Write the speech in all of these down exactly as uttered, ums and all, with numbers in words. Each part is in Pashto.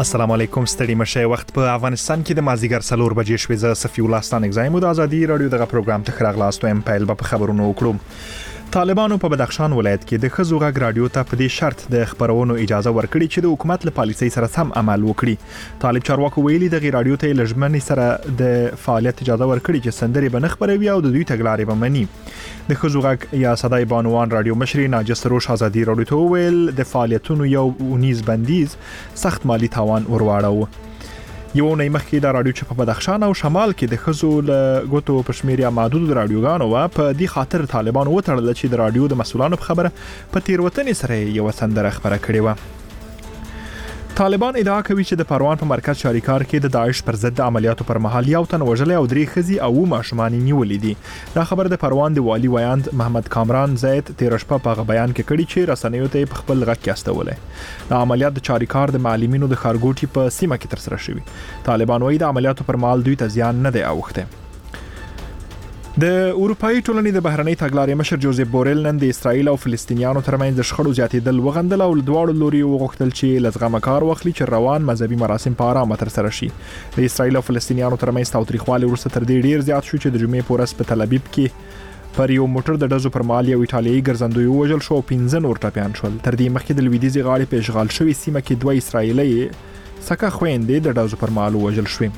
السلام علیکم ستړي مشه وخت په افغانستان کې د مازیګر څلور بجې شوې ز صفی الله ستان اگزایم د ازادي رادیو دغه پروګرام ته خراغلاستو ام پایل په خبرونو وکړو. طالبانو په بدخشان ولایت کې د خزو غږ رادیو ته په دې شرط د خبرونو اجازه ورکړي چې د حکومت له پالیسۍ سره سم عمل وکړي. طالب چارواکو ویلي د غیر رادیو ته لجمنې سره د فعالیت اجازه ورکړي چې سندري بنخ خبروي او د دوی تګلارې به مني. د خزو غږ یا صداي بانوان رادیو مشر ناجس روش ازادي رادیو ته ویل د فعالیتونو یو ونیز بندیز سخت مالی تاوان ورواړو. یو نه مخکې د رادیو چې په بدخشان او شمال کې د خزو له غوتو پښمیر محدود رادیوګانو و په دې خاطر طالبان وټړل چې د رادیو د مسولانو په خبره په تیروتنې سره یو سندره خبره کړې و. طالبان ادعا کوي چې د پروان په مرکز شاریکار کې د داعش پر ضد عملیاتو پر مهال یو تن وژل او درې خزي او ماشومان نیولې دي. دا خبر د پروان د والی ویاند محمد کامران زید تیر شپه په بیان کې کړي چې رسنیو ته په خپل غږ کې استولې. د عملیات د شاریکار د معلمینو د خارګوټي په سیمه کې تر سره شوی. طالبان وايي د عملیاتو پر مهال دوی ته زیان نه دی اوخته. د اروپאי ټولنې د بهرنۍ تګلارې مشر جوزف بورل نن د اسرایل او فلسطینیانو ترمنځ د شخړو زیاتېدل وغندل او دواړو لوري وغوښتل چې لزغمه کار واخلي چې روان مذهبي مراسم په آرامه تر سره شي. د اسرایل او فلسطینیانو ترمنځ تاوتریخوالی وروسته تر دې ډیر زیات شو چې د جمعې په ورځ په تل ابیب کې پر یو موټر د ډزو پر مهال یو ایټالیایي ګرځندوی وژل شو او پنځه نور ټپیان شول. تر دې مخکې د لویدیځې غاړې په اشغال شوې سیمه کې دوه اسرایلي سکه خويندې د ډزو پر مهال وژل شوې.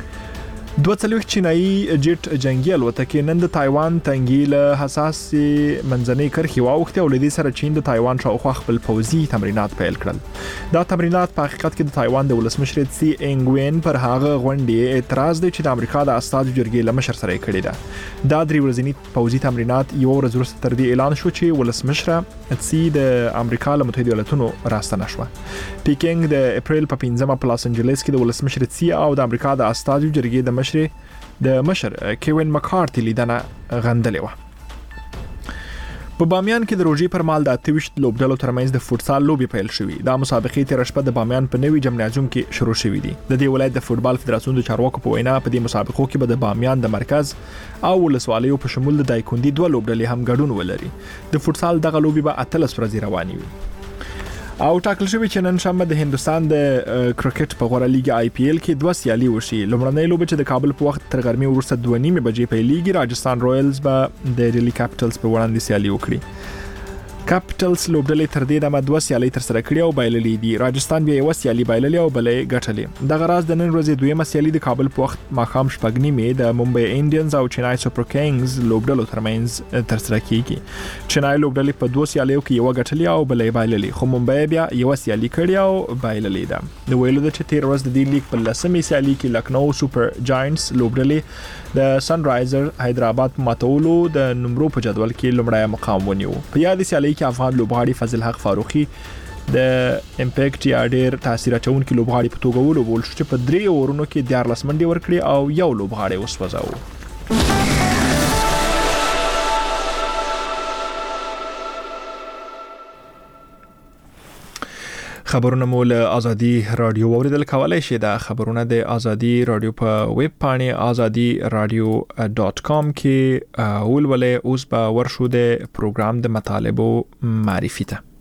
دوه څلوېښت چینایي جټ جنگي الوتکې نن د تایوان تنګي له حساس منځنۍ کرښې واوښتې او لدې سره چین د تایوان شاوخوا خپل پوځي تمرینات پیل کړل. دا تمرینات په حقیقت کې د تایوان د ولسمشر سي انګ وین پر هغه غونډې اعتراض دی چې د امریکا د استازو جرګې له مشر سره کړی ده. دا درې ورځني پوځي تمرینات یو ورځ وروسته تر دې اعلان شو چې ولسمشر سي د امریکا له متحده ایالاتونو راستنه شوه. پیکینګ د اپریل په پنځمه په لاس انجلس کې د ولسمشر سي او د امریکا د استازو جرګې د د مشر کیوین مکارتي لیدنه غندلې و. په بامیان کې د روژې پر مهال د اته ویشت لوبډلو ترمنځ د فوټسال لوبي پیل شوې. دا مسابقې تیر شپه د بامیان په نوي جمنازیوم کې شروع شوې دي. د دې ولایت د فوټبال فدراسیون د چارواکو په وینا په دې مسابقو کې به د بامیان د مرکز او ولسوالیو په شمول د دایکوندي دوه لوبډلې هم ګډون ولري. د فوټسال دغه لوبي به اتلس ورځې روانې وي. او ټاکل شوی چې نن شنبه د هندستان د کرکټ په غوړه لیګ آی پی ایل کې دوه سیالي وشي. لومړنۍ لوبه چې د کابل په وخت تر غرمې وروسته دوه نیمې بجې پیلېږي، راجستان رویلز به د ډیلی کیپټلز په وړاندې سیالي وکړي. کیپټلز لوبډلې تر دې دمه دوه سیالي تر سره کړې او بایللې دي. راجستان بیا یو سیالي بایللې او بلې ګټلې. دغه راز د نن ورځې دویمه سیالي د کابل په وخت ماښام شپږ نیمې د ممبئی انډینز او چنای سوپر کینګز لوبډلو ترمنځ تر سره کیږي. چنای لوبډلې په دوه سیالیو کې یو ګټلې او بلې بایللې، خو ممبئی بیا یو سیالي کړې او بایللې ده. د ویلو د چې تیر ورځ د دې لیګ په لسمې سیالي کې لکنو سوپر جاینټس لوبډلې د سن رایزر حیدرآباد په ماتولو د نمرو په جدول کې لومړی مقام ونیو. په یاد سیالي کې افغان لوبغاړي فضل حق فاروقي د امپیکټ یا ډیر تاثیر اچونکي لوبغاړي په توګه ولوبول شو چې په درې اورونو کې دیارلس منډې ورکړي او یو لوبغاړی وسوځاوه. خبرونه مو له ازادي رادیو اوریدل کولای شئ. دا خبرونه د ازادي رادیو په ویب پاڼې ازادي رادیو ډاٹ کام کې ولولئ. اوس به ورشو د پروګرام د مطالبو معرفي ته.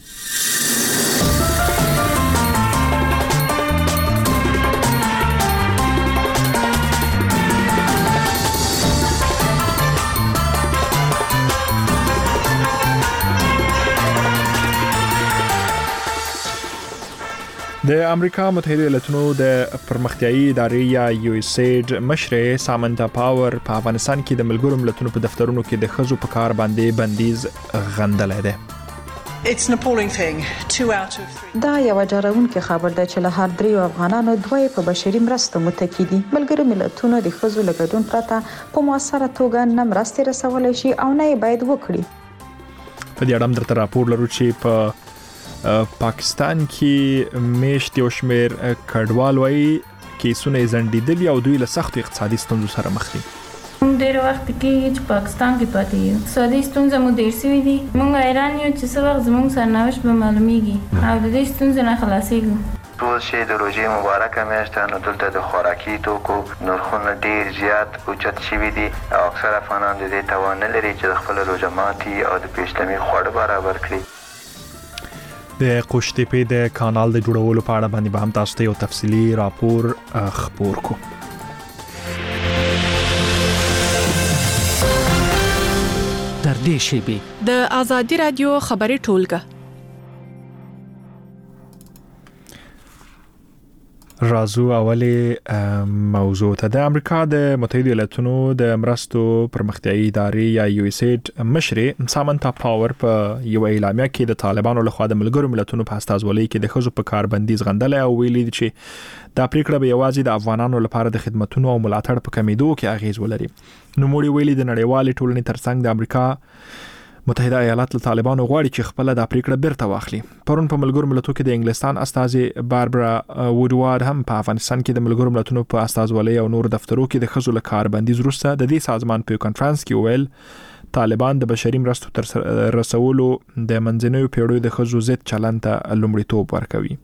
د امریکا متحده ایالاتونو د پرمختیایي ادارې یا یو اس ایډ مشر سامنتا پاور په افغانستان کې د ملګرو ملتونو په دفترونو کې د خزو په کار باندې بندیز غندلې ده. It's an appalling thing. Two out of three. دا یو ډاروونکې خبر ده چې له هر دریو افغانانو دوی په بشري مرستو متکی دي. ملګرو ملتونو د خزو لګډون پرته په موثره توګه نه مرستې رسولای شي او نه باید وکړي. په دې اړه هم درته راپور لرو چې په پاکستان کې میشت یو شمیر کډوال وایي کیسونه زندیدلی او دوی له سخت اقتصادي ستونزو سره مخ دي. ډېر وخت کې چې پاکستان کې پاتې یو اقتصادي ستونزې مو ډېر سوي دي. موږ حیران یو چې څه وخت زموږ سرنوشت به معلومیږي او د دې ستونزې نه خلاصېږو. ټول شی د روژې مبارکه میاشت نو دلته د خوراکي توکو نرخونه ډېر زیات اوچت شوي دي او اکثر افغانان د دې توان نه لري چې د خپل روژه ماتي او د پیشلمي خواړه برابر کړي. د قوشتېپې د کانال د جوړولو په اړه باندې به هم تاسو ته یو تفصیلی راپور خبر کو. در دې شیبې د آزادی رادیو خبري ټولګه رازو اولی موضوع ته د امریکا د متحده ایالاتونو د مرستو پرمختیایي ادارې یا یو اس ایډ مشر سامنتا پاور په یو اعلامیه کې د طالبانو لخوا د ملګرو ملتونو په استازولۍ کې د خزو په کاربندیز غندل او ویلي چې دا پریکړه به یوازې د افغانانو لپاره د خدماتو او ملاتړ په کمیدو کې اغیز ولري. نو موږ ویلي د نړیوال ټولنې ترڅنګ د امریکا متحده ایالات له طالبانو غواړي چې خپل د پریکړه بیرته واخلي. پرون په ملګرو ملتونو کې د انګلستان استاذ باربرا وودوارد هم په افغانستان کې د ملګرو ملتونو په استازولۍ او نور دفترو کې د خزو له کاربندیز وروسته د دې سازمان په کانفرنس کې ویل طالبان د بشري مرستو تر رسولو د منځنیو پیړیو د خزو ضد چلند ته لومړیتوب ورکوي.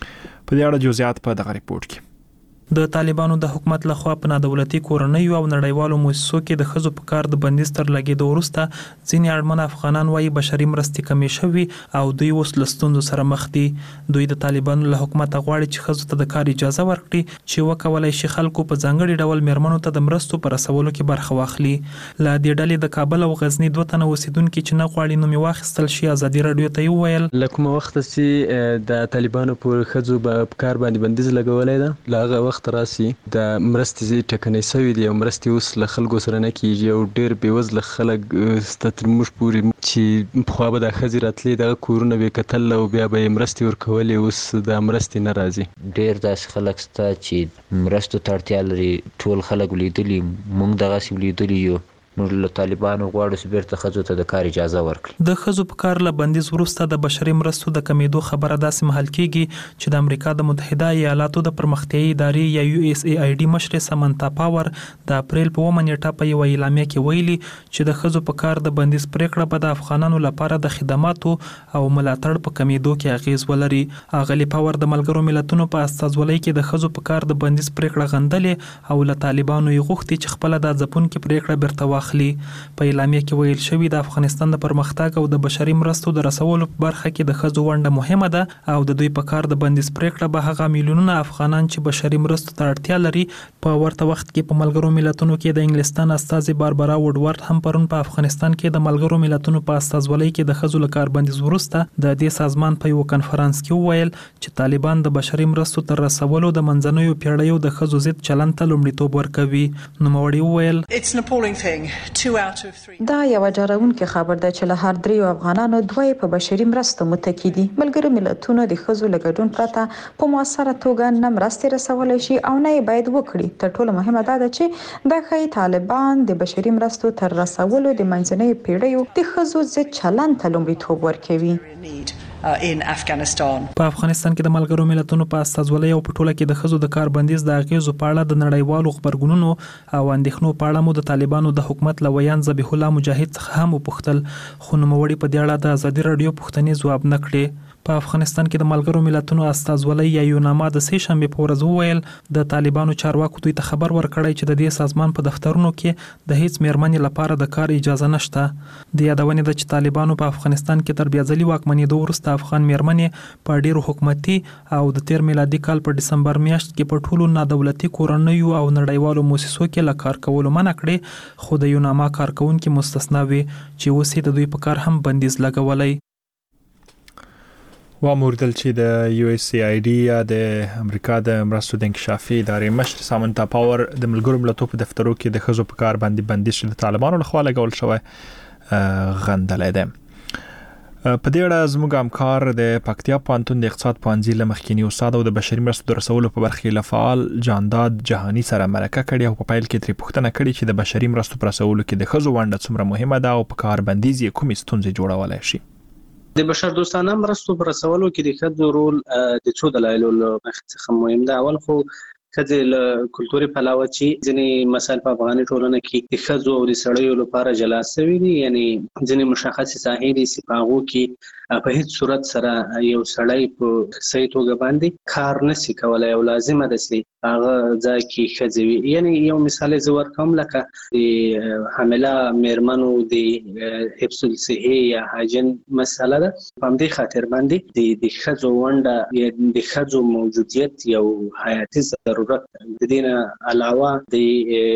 په دې اړه جزئیات په دغه ریپورت کې د طالبانو د حکومت لخوا په نادولتي کورنیو او نړیوالو مؤسسو کې د خزو په کار د بندیز تر لګېدو وروسته ځینې اړمن افغانان وايي بشري مرستې کمې شوي او دوی اوس له ستونزو سره مخ دي. دوی د طالبانو له حکومت غواړي چې خزو ته د کار اجازه ورکړي چې وکولای شي خلکو په ځانګړي ډول میرمنو ته د مرستو پر رسولو کې برخه واخلي. له دې ډلې د کابل او غزنی دوه تنه اوسیدونکو چې نه غواړي نوم واخیستل شي ازادي رادیو ته ویل لکه وخت چې د طالبانو پر خزو په کار باندې بندیز لګولای دا لاغه وخت راسي د مرستې ټکنۍ سوي دي او مرستې اوس له خلکو سره نه کیږي او ډېر بېوزله خلک ستر موږ پورې چې خو به د خزي راتلې د کورونه به کتل او بیا به مرستې ورکولې اوس د مرستې نه راځي. ډېر داس خلک ستا چې مرستو ته اړتیا لري ټول خلک لیدلي موږ دغه سی لیدلي یو نو له طالبانو غواړي چې بیرته خزو ته د کار اجازه ورکړي. د خزو په کار له بندیز وروسته د بشري مرستو د کمیدو خبره داسې مهال کیږي چې د امریکا د متحده ایالاتو د پرمختیایي ادارې یا یو اس ای آی ډي مشر سامنتا پاور د اپریل په اوومه نیټه په یو اعلامیه کې ویلي چې د خزو په کار د بندیز پریکړه به د افغانانو لپاره د خدماتو او ملاتړ په کمیدو کې اغیز ولري. اغلی پاور د ملګرو ملتونو په استازولۍ کې د خزو په کار د بندیز پریکړه غندلې او له طالبانو یې غوښتي چې خپل د ځپونکو پریکړه بیرته واخلي. په اعلامیه کې ویل شوی د افغانستان د پرمختګ او د بشري مرستو د رسولو په برخه کې د خزو ونډه مهمه ده او د دوی په کار د بندیز پریکړه به هغه میلیونونه افغانان چې بشري مرستو ته اړتیا لري په ورته وخت کې په ملګرو ملتونو کې د انګلستان استاذ باربرا وودوارد هم پرون په افغانستان کې د ملګرو ملتونو په استازولۍ کې د خزو له کار بندیز وروسته د دې سازمان په یو کانفرنس کې ویل چې طالبان د بشري مرستو تر رسولو د منځنیو پیړیو د خزو ضد چلند ته لومړیتوب ورکوي. نو موړي ویل It's an appalling thing. دا یو ډاروونکې خبر ده چې له هر دریو افغانانو دوی په بشري مرستو متکی دي. ملګرو ملتونو د خزو له ګډون پرته په موثره توګه نه مرستې رسولای شي او نه باید وکړي. تر ټولو مهمه دا ده چې د خی طالبان د بشري مرستو تر رسولو د منځنۍ پیړیو د خزو ضد چلند ته لومړیتوب ورکوي. in Afghanistan. په افغانستان کې د ملګرو ملتونو په استازولۍ او په ټوله کې د خزو د کار بندیز د اغیزو په اړه د نړیوالو خبرګونونو او اندېښنو په اړه مو د طالبانو د حکومت لویان ذبیح الله مجاهد څخه هم وپوښتل خو نوموړي په دې اړه د ازادي رادیو پوښتنې ځواب نه کړې. په افغانستان کې د ملګرو ملتونو استازولۍ یا یوناما د سې شنبې په ورځ وویل د طالبانو چارواکو دوی ته خبر ورکړی چې د دې سازمان په دفترونو کې د هیڅ میرمنې لپاره د کار اجازه نشته. د یادونې ده چې طالبانو په افغانستان کې تر بیا ځلي واکمنېدو وروسته افغان میرمنې په ډیرو حکومتي او د تیر میلادي کال په ډسمبر میاشت کې په ټولو نادولتي کورنیو او نړیوالو مؤسسو کې له کار کولو منع کړې خو د یوناما کارکونکو مستثنا وي چې اوس د دوی په کار هم بندیز لګولای. واموردل چې د یو اس ای آی ډي یا د امریکا د مرستو د انکشافي ادارې مشر سامنتا پاور د ملګرو ملتونو په دفترو کې د خزو په کار باندې بندیز د طالبانو لخوا لګول شوی غندلې ده. په دې اړه زموږ همکار د پکتیا پوهنتون د اقتصاد پوهنځي له مخکینی استاد او د بشري مرستو د رسولو په برخه کې فعال جانداد جهانی سره مرکه کړې او په پیل کې ترې پوښتنه کړې چې د بشري مرستو پر رسولو کې د خزو ونډه څومره مهمه ده او په کار بندیز یې کومې ستونزې جوړولای شي. د بشر دوستانه مرستو پر رسولو کې د ښځو رول د څو دلایلو له مخې څخه مهم ده. اول خو ښځې له کلتوري پلوه چې ځینې مسایل په افغاني ټولنه کې د ښځو او د سړیو لپاره جلا شوي دي، یعنی ځینې مشخصې ساحې دي چې په هغو کې په هیڅ صورت سره یو سړی په صحیح توګه باندې کار نشي کولی او لازمه ده چې هغه ځای کې ښځې وي. یعنی یو مثال زه ورکوم، لکه د حامله مېرمنو د حفظ الصحې یا هاجن مسله ده. په همدې خاطر باندې د د ښځو ونډه یا د ښځو موجودیت یو حیاتي ضرورت. د دې نه علاوه د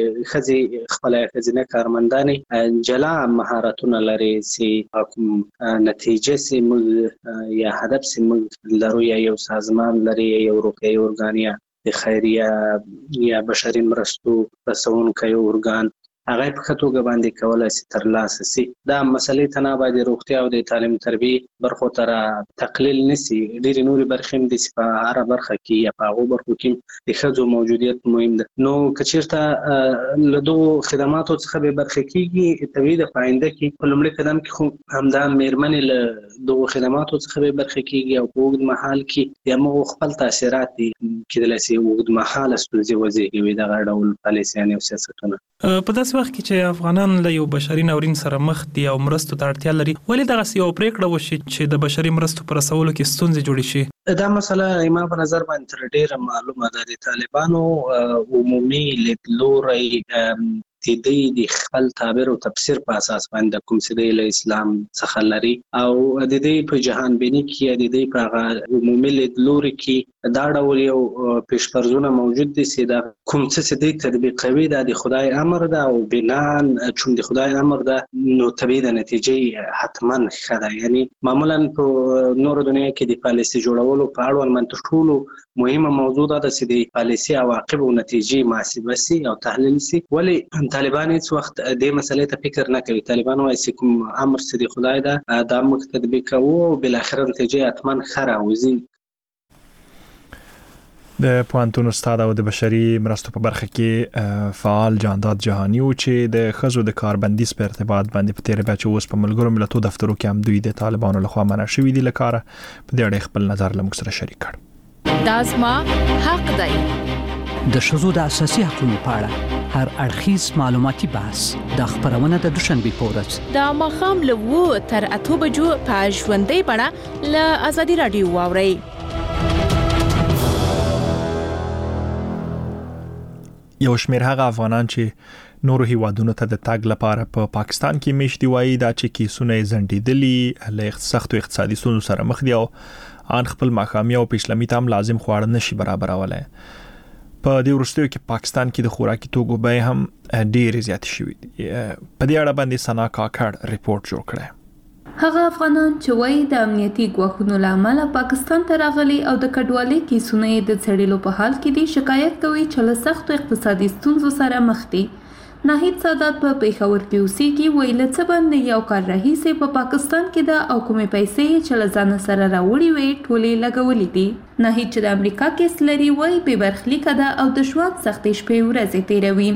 ښځې خپله ښځینه کارمندانې جلا مهارتونه لري چې کوم نتیجه سي موږ یا هدف سي موږ لرو، یا یو سازمان لري، یا یو روغتیایي ارګان، یا د خیریه یا بشري مرستو رسونکی ارګان، هغه په ښه توګه باندې کولی شي ترلاسه شي. دا مسلې ته نه باید د روغتیا او د تعلیم تربیې برخو ته تقلیل نشي. ډېرې نورې برخې هم دي چې په هره برخه کې یا په هغو برخو کې د ښځو موجودیت مهم ده. نو که چېرته له دغو خدماتو څخه بې برخې کېږي، طبیعي ده په آینده کې په لومړي قدم کې خو همدا مېرمنې له دغو خدماتو څخه بې برخې کېږي او په اوږد مهال کې د همغو خپل تاثیرات دي کېدلی شي اوږد مهاله ستونزې وزېږوي دغه ډول پالیسیانې او سیاستونه. په داسې وخت کې چې افغانان له یو بشري ناورین سره مخ دي او مرستو ته اړتیا لري، ولې دغسې یو پرېکړه وشي چې د بشري مرستو په رسولو کې ستونزې جوړې شي؟ دا مسله زما په نظر باندې تر ډېره معلومه ده. د طالبانو عمومي لیدلوری د دوی د خپل تعبیر او تفسیر په اساس باندې کوم چې د اسلام څخه لري او د دوی په جهان بینی کې د دوی په عمومي لیدلوري کې دا ډول یو پیش‌فرضونه موجود دي چې دا کوم څه د تطبیقوي د خدای امر ده او بنان چون د خدای امر ده نو طبيعي د نتیجې حتما ښه ده. یعنی معمولا په نور دنیا کې د پالیسي جوړولو په اړه من ټولو مهمه موضوع ده چې د پالیسي عواقب او نتیجې محاسبه سي او تحلیل سي. ولی طالبان هیڅ وخت د مسلې ته فکر نه کوي. طالبان وايي چې کوم امر چې د خدای ده دا موږ تطبیق کوو او بل اخر نتیجه حتما خره وزي. د پوهنتون استاد او د بشري مرستو په برخه کې فعال جانداد جهانی او چې د خزو د کاربندیز په ارتباط باندې په تیر بیا چې اوس په ملګرو ملتونو دفترو کې هم دوی د طالبانو لخوا منع شوی دي لکاره په دې اړه خپل نظر لمږ سره شریک کړ. دازما حق دی د شذو د اساسي حقوقو په اړه هر اړخیز معلوماتي بحث د خبرونه د دوشنبه پورز د مخام له وو تر اته بجو په ژوندۍ بڼه له ازادي رادیو واوري. یو شمېر هغه افغانان چې نورو هیوادونو ته د تګ لپاره په پا پاکستان کې میشتي وایي دا چې کیسونه زندیدلی له سختو اقتصادي ستونزو سره مخ دي او ان خپل ماقامي او پېشلمي ته هم لازم خواړه نشي برابرولای. په دې وروستیو کې پاکستان کې د خوراکي توکو بیې هم ډېرې زیاتې شوي دي. په دې اړه باندې سنا کاکړ ریپورت جوړ کړی. هغه افغانان چې وایي د امنیتي ګواښونو له امله پاکستان ته راغلي او د کډوالۍ کیسونه یې د څېړلو په حال کې دي شکایت کوي چې له سختو اقتصادي ستونزو سره مخ دي. ناهید سادات په پیښور کې اوسېږي، وایي له څه باندې یو کال راهیسې په پاکستان کې ده او کومې پیسې چې له ځانه سره راوړي وي ټولې لګولې دي. ناهید چې د امریکا کیس لري وایي بې برخلیکه ده او د ژوند سختې شپې ورځې تېروي.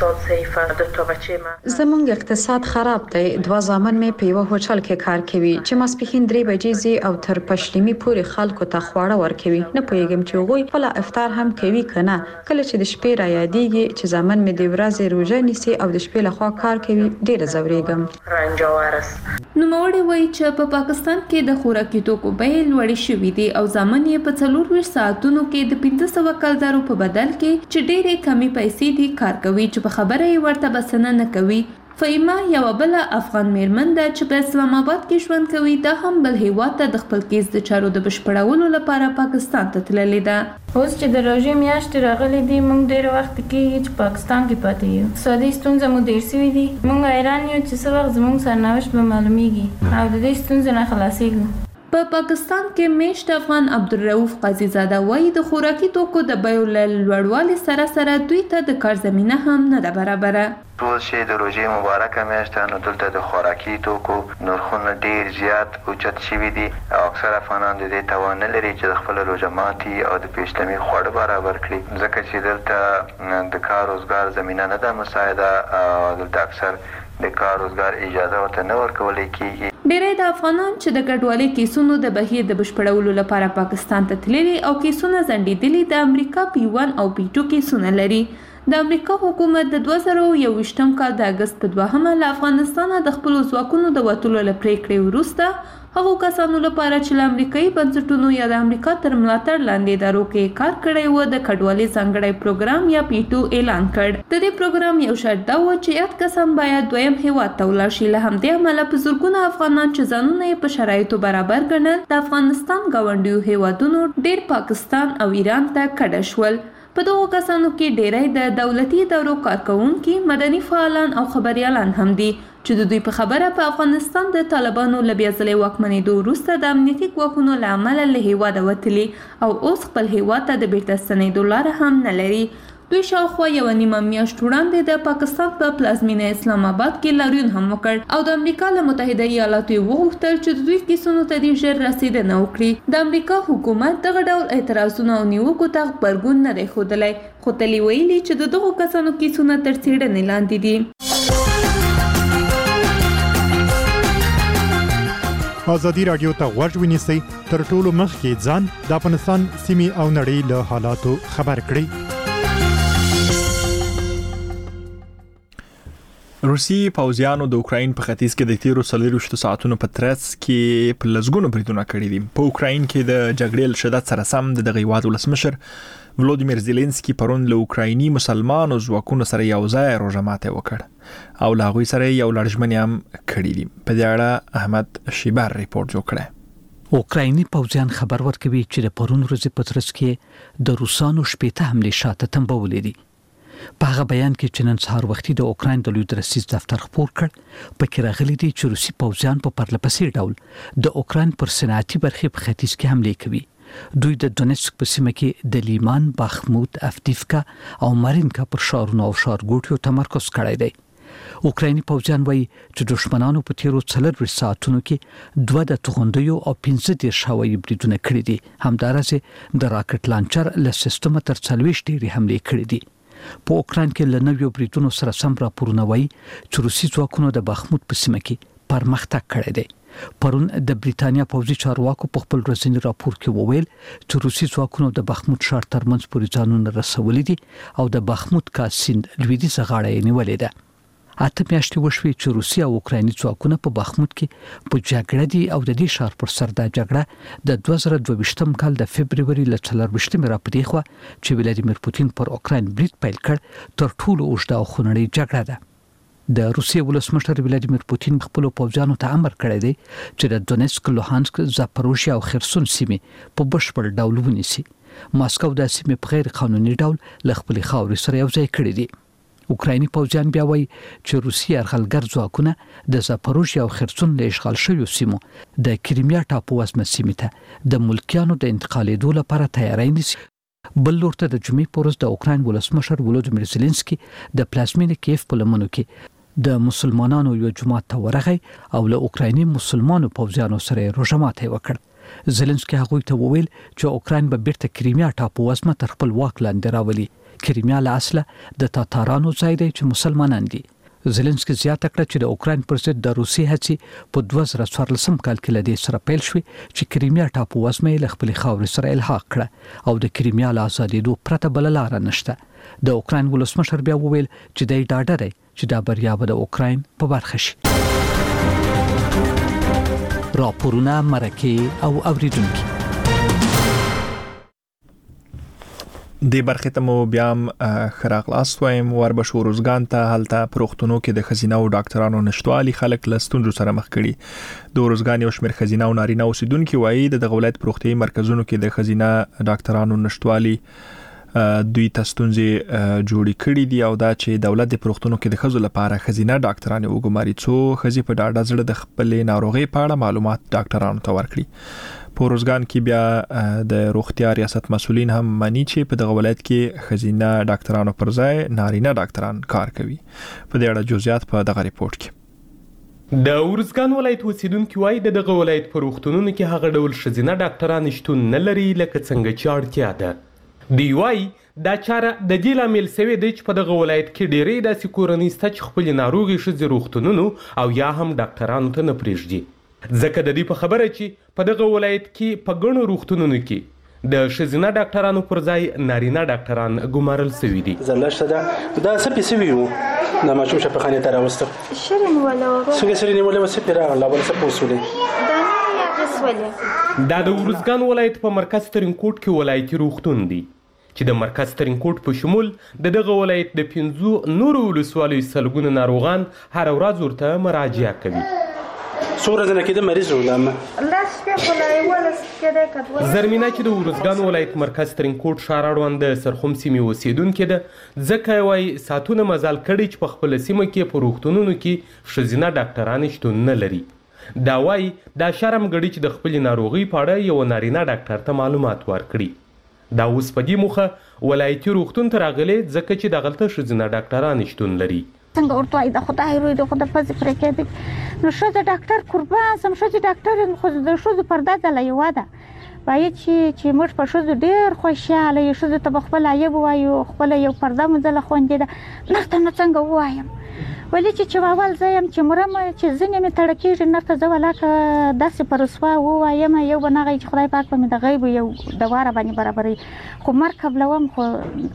زمونږ اقتصاد خراب دی. دوه زامن مې په یوه هوټل کې کار کوي چې ماسپښین درې بجې ځي او تر پښلمي پورې خلکو ته خواړه ورکوي. نه پوهېږم چې هغوی خپله افطار هم کوي که نه. کله چې د شپې را یادېږي چې زامن مې د ورځې روژه نیسي او د شپې لخوا کار کوي ډېره ځورېږم. نوموړی وایي چې په پاکستان کې د خوراکي توکو بیې لوړې شوي دي او زامن یې په څلور ویشت ساعتونو کې د پنځه سوه کلدارو په بدل کې چې ډېرې کمې پیسې دي کار کوي چې په خبره یې ورته بسنه نه کوي. فایمه یوه بله افغان میرمن ده چې په اسلام آباد کې ژوند کوي. دا هم بل هیواد ته د خپل کیس د چارو د بشپړولو لپاره پاکستان ته تللې ده. اوس چې د روژې میاشتې راغلي دي موږ ډېر وخت کېږي چې پاکستان کې پاتې یو. اقتصادي ستونزه مو ډېر سوي دي. موږ حیران یو چې څه وخت زموږ سرنوشت به معلومیږي او د دې ستونزې نه خلاصېږو. په پاکستان کې میشت افغان عبدالرؤف قاضي زاده وایي د خوراکي توکو د بیو له لوړوالي سره سره دوی ته د کار زمینه هم نه ده برابره. ټول شی د روژې مبارکه میاشت نو دلته د خوراکي توکو نرخونه ډیر زیات اوچت شوي دي او اکثر افغانان د دې توان نه لري چې د خپل روژه ماتي او د پیشلمي خواړه برابر کړي ځکه چې دلته د کار روزګار زمینه نه ده مساعده او دلته اکثر د کار روزګار اجازه ورته نه ورکول کېږي. ډېری د افغانان چې د کډوالۍ کیسونو د بهیر د بشپړولو لپاره پاکستان ته تللي او کیسونه ځنډېدلي د امریکا پی ون او پی ټو کیسونه لري. د امریکا حکومت د دوه زره یوویشتم کال د اګست په دوهمه له افغانستانه د خپلو ځواکونو د وتلو له پریکړې وروسته هغو کسانو لپاره چې له امریکایي بنسټونو یا د امریکا تر ملاتړ لاندې ادارو کې کار کړی و د کډوالۍ ځانګړی پروګرام یا پی ټو اعلان کړ. د دې پروګرام یو شرط دا و چې یاد کسان باید دویم هیواد ته ولاړ شي. له همدې امله په زرګونه افغانان چې ځانونه یې په شرایطو برابر ګڼل د افغانستان ګاونډیو هیوادونو ډېر پاکستان او ایران ته کډه شول. په دغو کسانو کې ډېری د دولتي ادارو کارکوونکي، مدني فعالان او خبريالان هم دي چې د دوی په خبره په افغانستان د طالبانو له بیا ځلې واکمنېدو وروسته د امنیتي ګواښونو له امله له هیواده وتلي او اوس خپل هیواد ته د بیرته ستنېدو لاره هم نه لري. دوی شاوخوا یوه نیمه میاشت وړاندې د پاکستان په پلازمینه اسلام آباد کې لاریون هم وکړ او د امریکا له متحده ایالاتو یې وغوښتل چې د دوی کیسونو ته دې ژر رسېدنه وکړي. د امریکا حکومت دغه ډول اعتراضونو او نیوکو ته غبرګون نه دی ښودلی، خو تل یې ویلي چې د دغو کسانو کیسونه تر څېړنې لاندې دي. ازادي راډیو ته غوږ ونیسئ، تر ټولو مخکې ځان د افغانستان سیمې او نړۍ له حالاتو خبر کړئ. روسي پوځیانو د اوکراین په ختیځ کې د تیرو څلورویشتو ساعتونو په ترڅ کې په لسګونو بریدونه کړي دي. په اوکراین کې د جګړې له شدت سره سم د دغه هیواد ولسمشر ولودیمیر زيلنسکي پرون له اوکرایني مسلمانو ځواکونو سره یو ځای روژه ماته وکړ او له هغوی سره یو لړژمنې هم کړې دي. په دې اړه احمد شیبر ریپورت جوړ کړی. اوکرایني پوځیان خبر ورکوي چې د پرون ورځې په ترڅ کې د روسانو شپېته حملې شاته تنبولې دي. په هغه بیان کې چې نن سهار وختي د اوکراین د لوی درسیز دفتر خبر کړ، پکې راغلي دي چې روسي پوځیان په پرلپسې ډول د اوکراین پر صنعتي برخې په ختیځ کې حملې کوي. دوی د دونیتسک په سیمه کې د لیمان، باخموت، افدیفکا او مارینکا پر ښارونو او ښارګوټیو تمرکز کړی دی. اوکرایني پوځیان وایي چې دښمنانو په تیرو څلورویشت ساعتونو کې دوه د توغندیو او پنځه دېرش هوایي بریدونه کړي دي. همدارسې د راکټ لانچر له سیستمه تر څلوېښت ډېرې حملې کړي دي. په اوکراین کې له نویو بریدونو سره سم راپورونه وایي چې روسي ځواکونو د باخموت په سیمه کې پرمختګ کړی دی. پرون د بریتانیا پوځي چارواکو په خپل ورځني راپور کې وویل چې روسي ځواکونو د باخموت ښار ترمنځ پورې ځانونه رسولي دي او د باخموت کاز سیند لویدیځه غاړه یې نیولې ده. اته میاشتې وشوې چې روسي او اوکرایني ځواکونه په باخموت کې په جګړه دي او د دې ښار پر سر د جګړه د دوه زره دوه ویشتم کال د فبرवरी له څلرویشتمې راپدې خوا چې ولادیمیر پوتین پر اوکراین برید پیل کړ تر ټولو اوږده او خونړۍ جګړه ده. د روسیې ولسمشر ولادیمیر پوتین خپل پوځیانو ته امر کړی دی چې د دونیتسک، لوهانسک، زاپروژیا او خرسون سیمې په بشپړ ډول ونیسي. ماسکو د سیمې په غیر قانوني ډول له خپلې خاورې سره یو ځای کړی دی. اوکرایني پوځیان بیا وایي چې روسي یرغلګر ځواکونه د زاپروژیا او خرسون له اشغال شویو سیمو د کریمیا ټاپو وزمه سیمې ته د ملکیانو د انتقالېدو لپاره تیاری نیسي. بل لور ته د جمعې په ورځ د اوکراین ولسمشر ولودیمیر زيلنسکي د پلازمینې کیف په لمنو کې د مسلمانانو یو جماعت ته ورغی او له اوکرایني مسلمانو پوځیانو سره روژه ماته وکړ. زيلنسکي هغوی ته وویل چې اوکراین به بیرته کریمیا ټاپو وزمه تر خپل واک لاندې راولي. کریمیا له اصله د تاتارانو ځای دی چې مسلمانان دي. زيلنسکي زیاته کړه چې د اوکراین پر ضد د روسي هڅې په دوه زره څوارلسم کال کې له دې سره پیل شوې چې کریمیا ټاپو وزمه یې له خپلې خاورې سره الحاق کړه او د کریمیا له ازادېدو پرته بله لاره نشته. د اوکراین ولسمشر بیا وویل چې دی ډاډه دی چې دا بریا به د اوکراین په برخه شي. راپورونه، مرکې او اوریدونکي د برخې ته مو بیا هم خراغلاست وایم. وربشو روزګان ته هلته پروختونو کې د خزینه او ډاکټرانو نشټوالي خلک له ستونزو سره مخ کړي. د روزګان یو شمېر خزینه او نارینه اوسیدونکي وایي د دغه ولایت پروختي مرکزونو کې د خزینه ډاکټرانو نشټوالي دوی ته ستونزې جوړې کړې دي او دا چې دولت د پروختونو کې د ښځو لپاره خزینه ډاکټرانې وګماري څو ښځې په ډاډه زړه د خپلې ناروغۍ په اړه معلومات ډاکټرانو ته ورکړي. په روزګان کې بیا د روغتیا ریاست مسؤلین هم مانی چې په دغه ولایت کې خزینه ډاکټرانو پر ځای نارینه ډاکټران کار کوي. په دې اړه جزئیات په دغه ریپورت کې. د ورزګان ولایت اوسیدونکو وایي د دغه ولایت په روغتونونو کې هغه ډول ښځینه ډاکټران شتون نه لري لکه څنګه چې اړتیا ده. دی وایي دا چاره د دې لامل شوی دی چې په دغه ولایت کې ډېرې داسې کورنۍ شته چې خپلې ناروغې ښځې روغتونونو او یا هم ډاکټرانو ته نه پرېږدي. ځکه د دې په خبره چې په دغه ولایت کې په ګڼو روغتونونو کې د ښځینه ډاکټرانو پر ځای نارینه ډاکټران ګمارل شوي دي. زلشته ده دا څه پیسې ویو د ماشوم شفاخانې ته راوسته شرین ولا څنګه شرین ولا وسه پیرا لا ولا څه پوسولې دا نه یا رسوله. دا د ورزګان ولایت په مرکز ترینکوټ کې ولایتي روغتون دی چې د مرکز ترینکوټ په شمول د دغه ولایت د پنځو نورو ولسوالیو سلګونه ناروغان هر ورځ ورته مراجعه کوي. څو ورځې نه کېده مریض ولامه الله شپه خلای ولا کېده کډوله. زرمینه چې د ورزګان ولایت مرکز ترینکوټ ښار اړوند د سرخوم سیمې اوسیدونکې ده ځکه وایي ساعتونه مزال کړي چې په خپله سیمه کې په روغتونونو کې ښځینه ډاکټران شتون نه لري. دا وایي دا شرم ګړي چې د خپلې ناروغۍ په اړه یو نارینه ډاکټر ته معلومات ورکړي. دا اوس په دې موخه ولایتي روغتون ته راغلی ځکه چې دغلته ښځینه ډاکټران شتون لري. څنګه ورته وایي د خدای روی د خدای پزې پرې کېدی نو ښځه ډاکټر قربان سم ښځې ډاکټر یم خو د ښځو پرده ځله یوه ده باید چې چې موږ په ښځو ډېر خوشحاله یو ښځو ته به خپل عیب ووایو خپله یو پرده مو ځله خوندې ده نرته نه څنګه ووایم ولې چې چې اول زه یم چې مرم چې ځینې مې تړه کېږي نرته زه ولاکه داسې په رسوا ووایم یو به نه چې خدای پاک به مې د غیبو یو دواره باندې برابروي خو مرګ قبلوم خو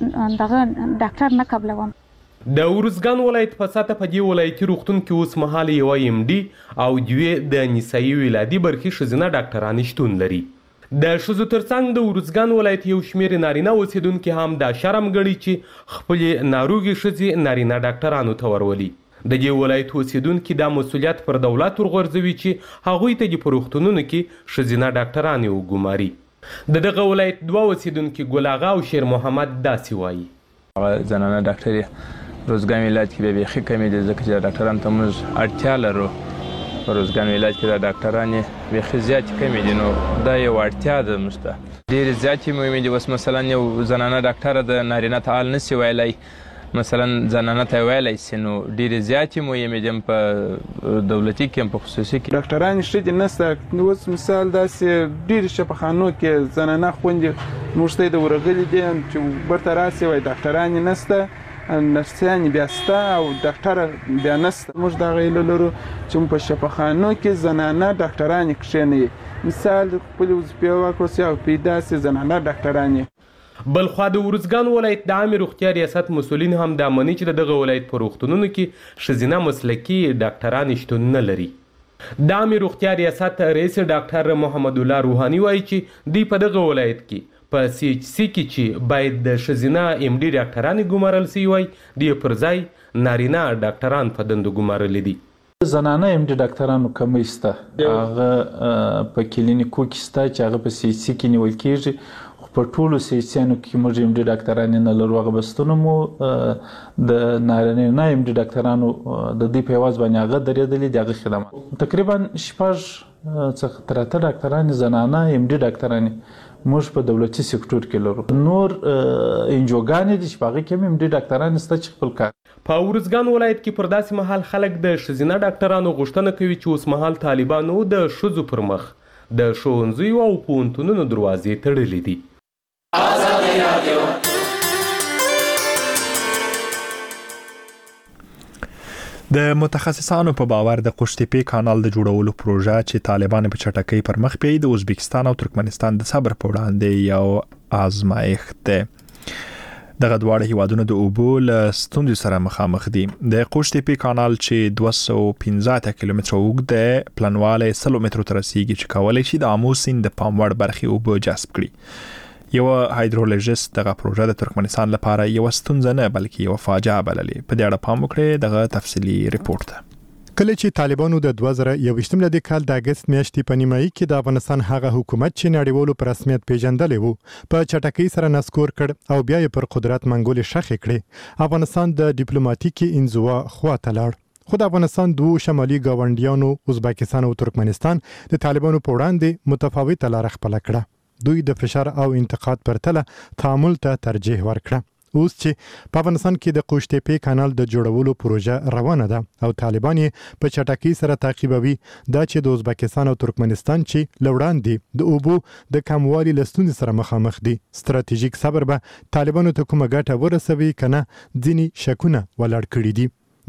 دغه ډاکټر نه قبلوم. د ورزګان ولایت په ساته په دې ولایتي روغتون کې اوس مهال یوه ایم ډي او دوې د نسایي ولادي برخې ښځینه ډاکټرانې شتون لري. د ښځو ترڅنګ د ورزګان ولایت یو شمېر نارینه اوسیدونکي هم دا شرم ګڼي چې خپلې ناروغې ښځې نارینه ډاکټرانو ته ورولي. د دې ولایت اوسیدونکي دا مسؤلیت پر دولت ورغورځوي چې هغوی ته دې په روغتونونو کې ښځینه ډاکټرانې وګماري. د دغه ولایت دوه اوسیدونکي ګل اغا او شیر محمد داسې وایي. هغه زنانه ډاکټرې روزګان ولایت کې به بیخي کمې دي ځکه چې ډاکټرانو ته موږ اړتیا لرو. په روزګان ولایت کې د ډاکټرانې بیخي زیاتې کمې دي نو دا یو اړتیا ده موږ ته ډېرې زیاتې مهمې دي. اوس مثلا یو زنانه ډاکټره د نارینه ته حال نشي ویلی مثلا زنانه ته ویلی سي نو ډېرې زیاتې مهمې دي په دولتي کې هم په خصوصي کې. ډاکټرانې ښځې نشته اوس مثال داسې ډېرې شفاخانو کې زنانه خوندې موږ ته یې د ورغلي دي چې برته راسي وایي ډاکټرانې نشته نرسیانې بیا شته او ډاکټره بیا نشته. موږ دغه هیله لرو چې په شفاخانو کې زنانه ډاکټرانې کښېنوي مثال خپلې وظیفې وکړو سي او پیدا سي زنانه ډاکټرانې. بلخوا د ورزګان ولایت د عامې روغتیا ریاست مسؤلین هم دا مني چې د دغه ولایت په روغتونونو کې ښځینه مسلکي ډاکټرانې شتون نه لري. د عامې روغتیا ریاست رئیس ډاکټر محمد الله روحاني وایي چې دوی په دغه ولایت کې په سی ایچ سی کې چې باید د ښځینه ایم ډي ډاکټرانې ګمارل سوي وای دوی پر ځای نارینه ډاکټران په دندو ګمارلي دي. زنانه ایم ډي ډاکټرانو کمی شته هغه په کلینیکو کې شته چې هغه په سی ایچ سی کې نیول کېږي خو په ټولو سی ایچ سیانو کې موږ ایم ډي ډاکټرانې نه لرو. هغه بستونه مو د نارینه ایم ډي ډاکټرانو د دوی په یواز باندې هغه درېدلي د هغه خدمات تقریبا شپږ څخه تر اته ډاکټرانې زنانه ایم ډي ډاکټرانې موږ په دولتي سکتور کې لرو. نور انجوګانې دي چې په هغې کې هم ایم ډي ډاکټران شته چې خپل کار. په ورزګان ولایت کې پر داسې مهال خلک د ښځینه ډاکټرانو غوښتنه کوي چې اوس مهال طالبانو د ښځو پر مخ د ښوونځیو او پوهنتونونو دروازې تړلې دي. د متخصصانو په باور د قوشتېپې کانال د جوړولو پروژه چې طالبان په چټکۍ پر مخ بیاي د ازبکستان او ترکمنستان د صبر په وړاندې یو آزمایښت ده. دغه دواړه هیوادونه د اوبو له ستونزې سره مخامخ دي. د قوشتېپې کانال چې دوه سوه او پنځه اتیا کیلومتره اوږد دی پلنوالی سلو مترو ته رسیږي چې کولی شي د آمو سیند د پام وړ برخې اوبه جذب کړي. یو هایدرولوژیست دغه پروژه د ترکمنستان لپاره یو ستونزه نه بلکې یو فاجعه بللې. په دې اړه پام وکړئ دغه تفصیلی ریپورت ته. کله چې طالبانو د دوه زره یوویشتم لدې کال د اگست میاشتې په نیمایي کې د افغانستان هغه حکومت چې نړیوالو په رسمیت پیژندلی وو په چټکۍ سره نسکور کړ او بیا یې پر قدرت منګولې شخې کړې افغانستان د ډیپلوماټیکي انزوا خواته لاړ. خو د افغانستان دوه شمالي ګاونډیانو ازبکستان او ترکمنستان د طالبانو په وړاندې متفاوته لار خپله کړه. دوی د فشار او انتقاد پرتله تعامل ته ترجیح ورکړه. اوس چې په افغانستان کې د قوشتېپې کانال د جوړولو پروژه روانه ده او طالبان یې په چټکۍ سره تعقیبوي دا چې د ازبکستان او ترکمنستان چې لوړاندې د اوبو د کموالي له ستونزې سره مخامخ دي ستراتیژیک صبر به طالبانو ته کومه ګټه ورسوي کنه ځینې شکونه ولاړ کړي دي.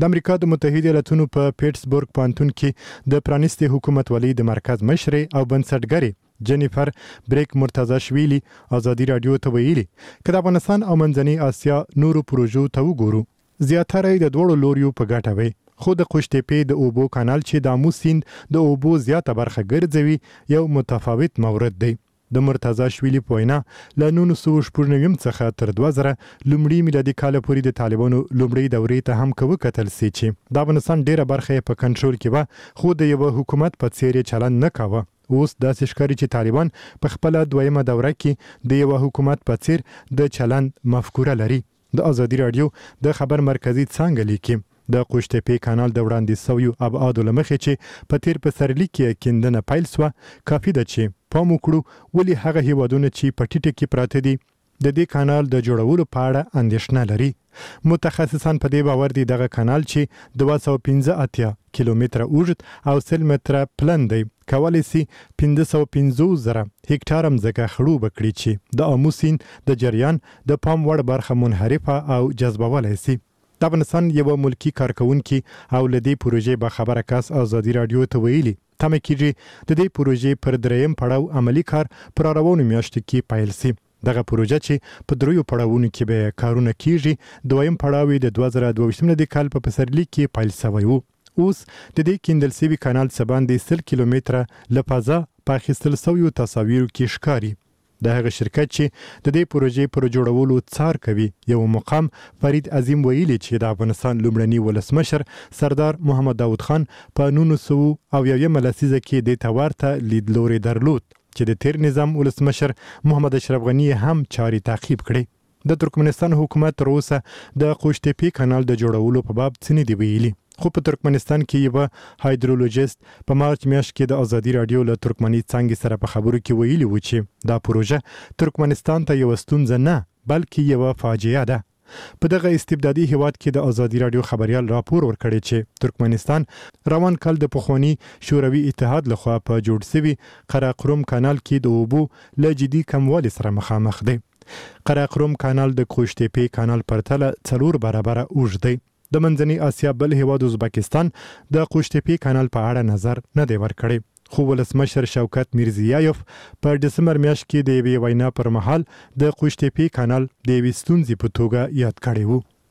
د امریکا د متحده ایالاتونو په پیټسبورګ پوهنتون کې د پرانیستي حکومتولۍ د مرکز مشرې او بنسټګرې جنیفر بریک مرتضاشویلی ازادي رادیو ته ویلي چې د افغانستان او منځنۍ اسیا نورو پروژو ته وګورو زیاتره د دوړو لوریو په ګټه وي خو د قوشتېپې د اوبو کانال چې د آمو سیند د اوبو زیاته برخه ګرځوي یو متفاوت مورد دی د مرتضاشویلی په وینا له نولس سوه شپږ نوي څخه تر دوه زره لومړي میلادي کال پورې د طالبانو لومړۍ دورې ته هم کوو کتل سي چې د افغانستان ډیره برخه په کنټرول کې و خو د یو حکومت په څیر چلند نه کاوه اوس داسې ښکاري چې طالبان په خپل دویمه دوره کې د یو حکومت په څیر د چلند مفکوره لري د ازادي رادیو د خبر مرکزی څنګه لیکي د قوشتېپې کانال د وړاندې سویو ابعاد لمخې چې په تیر پسرلي کې کیندنه پیل سوه کافي ده چې پام وکړو ولې هغه هیوادونه چې په ټیټه کې پراته دي د دې کانال د جوړولو په اړه اندېښنه لري متخصصان په دې باور دي دغه کانال چې دوه سوه پنځه اتیا کیلومتره اوږد او سل متره پلن دی کولی سي پنځه سوه پنځوس زره هکټاره مځکه خړوبه کړي چې د آمو سیند د جریان د پام وړ برخه منحرفه او جذبولی سي د افغانستان یو ملکی کارکونکي او له دې پروژې به خبره کس ازادي رادیو ته ویلي تمه کیږي د دې پروژې پر دریم پړاو عملی کار پر روانو میاشتو کې پیل سي دغه پروژه چې په دریو پړاوونو کې به کارونه کیږي دویم پړاو د دوه زره دوه ویشت کال په پسرلي کې پیل شوی و اوس د دې کیندل سوي کانال څخه باندې سل کیلومتره لپاره په اخیستل شویو تصاویرو کې ښکاري د هغه شرکت چې د دې پروژې پر جوړولو څار کوي یو مقام فرید عظیم ویلي چې د افغانستان لومړني ولسمشر سردار محمد داود خان په نولس سوه او یویمه لسیزه کې د تورته لیدلوري درلود چې د تیر نظام ولسمشر محمد اشرف غنی هم چاري تعقیب کړي د ترکمنستان حکومت تر اوسه د قوشتېپې کانال د جوړولو په باب څه نه دی ویلي خو په ترکمنستان کې یو هایدرولوژیست په مارچ میاشت کې د ازادي رادیو له ترکمني څنګه سره په خبرو کې ویلي و چې دا پروژه ترکمنستان ته یو ستونزه نه بلکې یو فاجعه ده په دغه استبدادي هیواد کې د ازادي رادیو خبريال راپور ورکړی چې ترکمنستان روان کال د پخوانی شوروي اتحاد لخوا په جوړ شوی قراقرم کانال کې د اوبو له جدي کموالي سره مخامخ دی قراقرم کانال د قوشتېپې کانال پرتله څلور برابره اوږد دی د منځنۍ اسیا بل هیواد ازبکستان د قوشتېپې کانال په اړه نظر نه دی ورکړی خو ولسمشر شوکت میرزیایف په دسمبر میاشت کې د یوې وینا پر مهال د قوشتېپې کانال د یوې ستونزې په توګه یاد کړی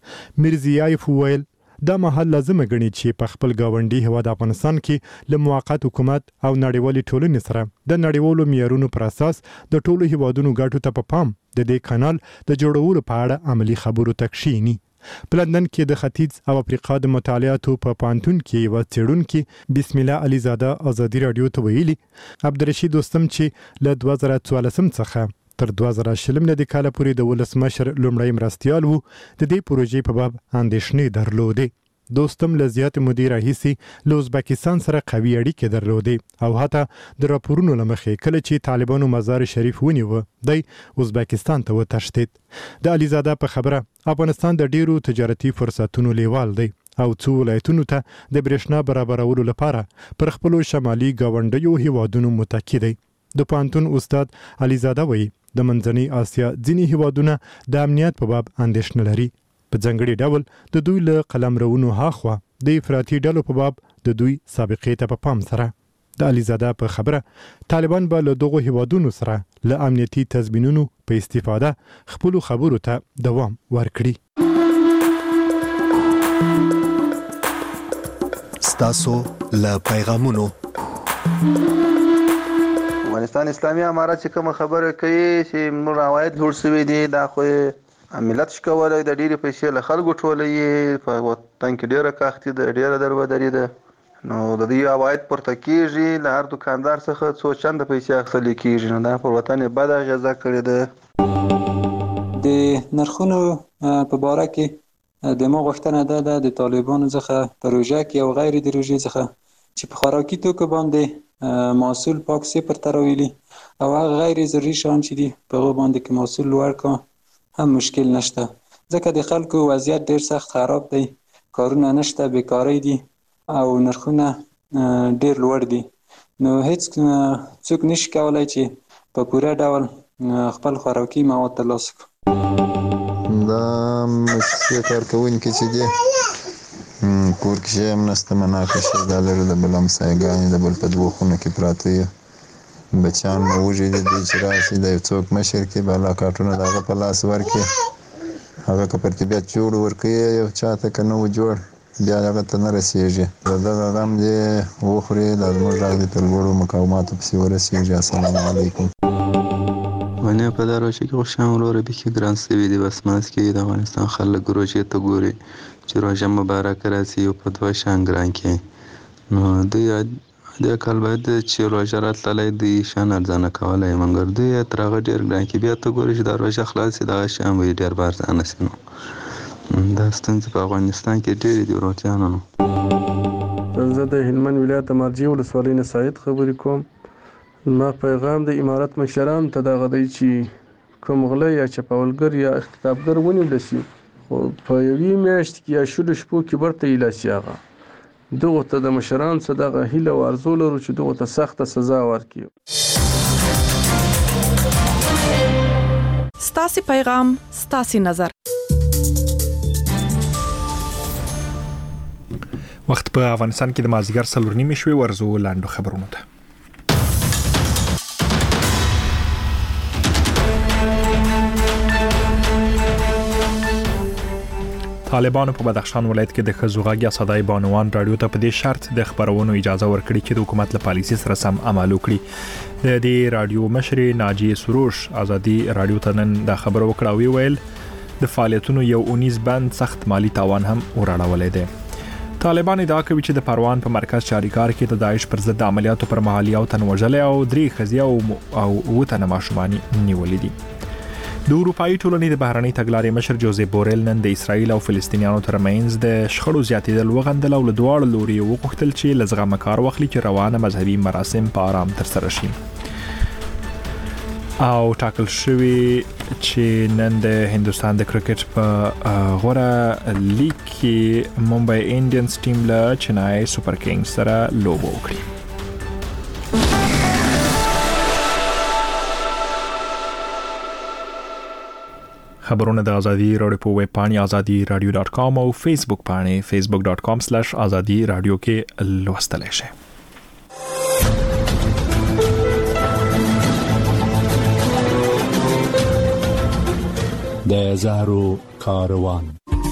و میرزیایف وویل دا مهال لازم غني چې په خپل گاونډي هیواد افغانستان کې له موقت حکومت او نړیوالې ټولنې سره د نړیوالو معیارونو پر اساس د ټولو هیوادونو ګټو ته په پام د دې کانال د جوړولو په اړه عملی خبرو تکشینی په لندن کې د ختیځ او افریقا د مطالعاتو په پانتون کې یو څېړونکي بسم الله علي زاده ازادي رادیو ته ویلي عبدالرشید دوستم چې له دوه زره څوارلسم څخه تر دوه زره شلم میلادي کال پورې د ولسمشر لومړی مرستیال وو د دې پروژې په باب اندېښنې درلودې دوستم له زیاتې مودې راهیسې له ازبکستان سره قوي اړیکې درلودې او حتی د راپورونو له مخې کله چې طالبانو مزار شریف ونیوه دی ازبکستان ته وتښتېد د علیزاده په خبره افغانستان د ډیرو تجارتي فرصتونو لیوال دی او څو ولایتونو ته د برېښنا برابرولو لپاره پر خپلو شمالي ګاونډیو هیوادونو متکی دی د پوهنتون استاد علیزاده وایي د منځنۍ اسیا ځینې هیوادونه د امنیت په باب اندېښنه لري په ځانګړي ډول د دوی له قلمرونو هاخوا د افراطي ډلو په باب د دوی سابقې ته په پام سره د علیزاده په خبره طالبان به له دغو هیوادونو سره له امنیتي تضمینونو په استفاده خپلو خبرو ته دوام ورکړي ستاسو له پیغامونو افغانستان اسلامي امارت چې کوم خبره کوي چې موږ روایت جوړ شوی دی دا خو ملت شکولای د ډیره پیسې له خلکو ټولې په وطن کې ډیره کاختي ده ډیره درودري ده نو د دې عواید پورته کیږي له هر دکاندار څخه څو چنده پیسې اخیستل کیږي نو دا په وطن بد اغیزه کړې ده د نرخونو په باره کې د ما غوښتنه ده د د طالبانو څخه پروژه کې او غیر د روژې څخه چې په خوراکي توکو باندې محصول پاک صفر ته راولي او هغه غیر ضروري شیان چې دي په هغو باندې کې محصول لوړ کړه هم مشکل نشته ځکه د خلکو وضعیت ډیر سخت خراب دی کارونه نشته بیکاری دي او نرخونه ډیر لوړ دي نو هیڅ څوک نشي کولای چې په پوره ډول خپل خوراکي مواد ترلاسه کړي دا مؤسسې کارکوونکي چې دي کور کې شی هم نشته، مناقشه شي دا لري د بل همسایګانې د بل په دوو خونو کې پراته وي. بچیان مو وږي دي چې راشي د یو څوک مشر کې بالا کارټونه د هغه په لاس ورکړي، هغه که پر طبیعت جوړ ورکوي یو چا ته که نه و جوړ بیا هغه ته نه رسېږي. د دغه غم دې وخوري دا زموږ غږ دې تر لوړو مقاماتو پسې ورسېږي. السلام علیکم. ونې په دا روژه کې خوشحال وروره بیخي ګران شوي دي. بس منځ کې د افغانستان خلک روژې ته ګوري چې روژه مبارکه راشي او په دوه شان ګران کړي. نو دوی دې کال باید چې روژه راتللی دوی شان ارزانه کولی، مګر دوی تر هغه ډېر ګران کړي. بیا ته ګورې چې دا روژه خلاص شي دغه شیان به یې ډېر به ارزانه شي. نو دا ستونزې په افغانستان کې ډېرې دي ورورتیانو. زه د هلمند ولایت د مارجې ولسوالۍ نه سعید خبرې کوم. ما پیغام د امارت مشرانو ته دغه دی چې کوم غله یا چپاولګر یا اختطافګر ونیول شي خو په یوې میاشت کې یا شلو شپو کې برته ایله شي، هغه دغو ته د مشرانو څخه دغه هیله او ارزو لرو چې دغو ته سخته سزا ورکړي. ستاسې پیغام ستاسې نظر. وخت په افغانستان کې د مازیګر څلور نیمې شوې. ورزو لاندو خبرونو ته. طالبانو په بدخشان ولایت کې د ښځو غږ یا صداي بانوان رادیو ته په دې شرط د خبرونو اجازه ورکړي چې د حکومت له پالیسي سره سم عمل وکړي. د دې رادیو مشر ناجیه سروش ازادي رادیو ته نن دا خبر وکړه او ویل د فعالیتونو یو اونیز بند سخت مالی تاوان هم وراړولې ده. طالبان ادعا کوي چې د پروان په مرکز چاریکار کې د داعش پر ضد عملیاتو پر مهال یو تن وژلې او درې ښځې او وته ماشومان نیولې دي. د اروپאי ټولنې د بهرنۍ تګلارې مشر جوزیف بوریل نن د اسرایل او فلسطینیانو ترمنځ د شخړو زیاتېدل وغندل او له دواړو لوري وغوښتل چې له زغمه کار واخلي چې روانه مذهبي مراسم په آرام ترسره شي. او ټاکل شوی چې نن د هندستان د کرکټ په غوره لیګ کې ممبئی انډینز ټیم له چنای سپر کینګز سره لوبه وکړي. خبرونه د ازادي رادیو په ویب پاڼې ازادي رادیو ډاټ کام او فیسبوک پاڼې فیسبوک ډاټ کام سلیش ازادي رادیو کې لوستلی شئ. د زهرو کاروان.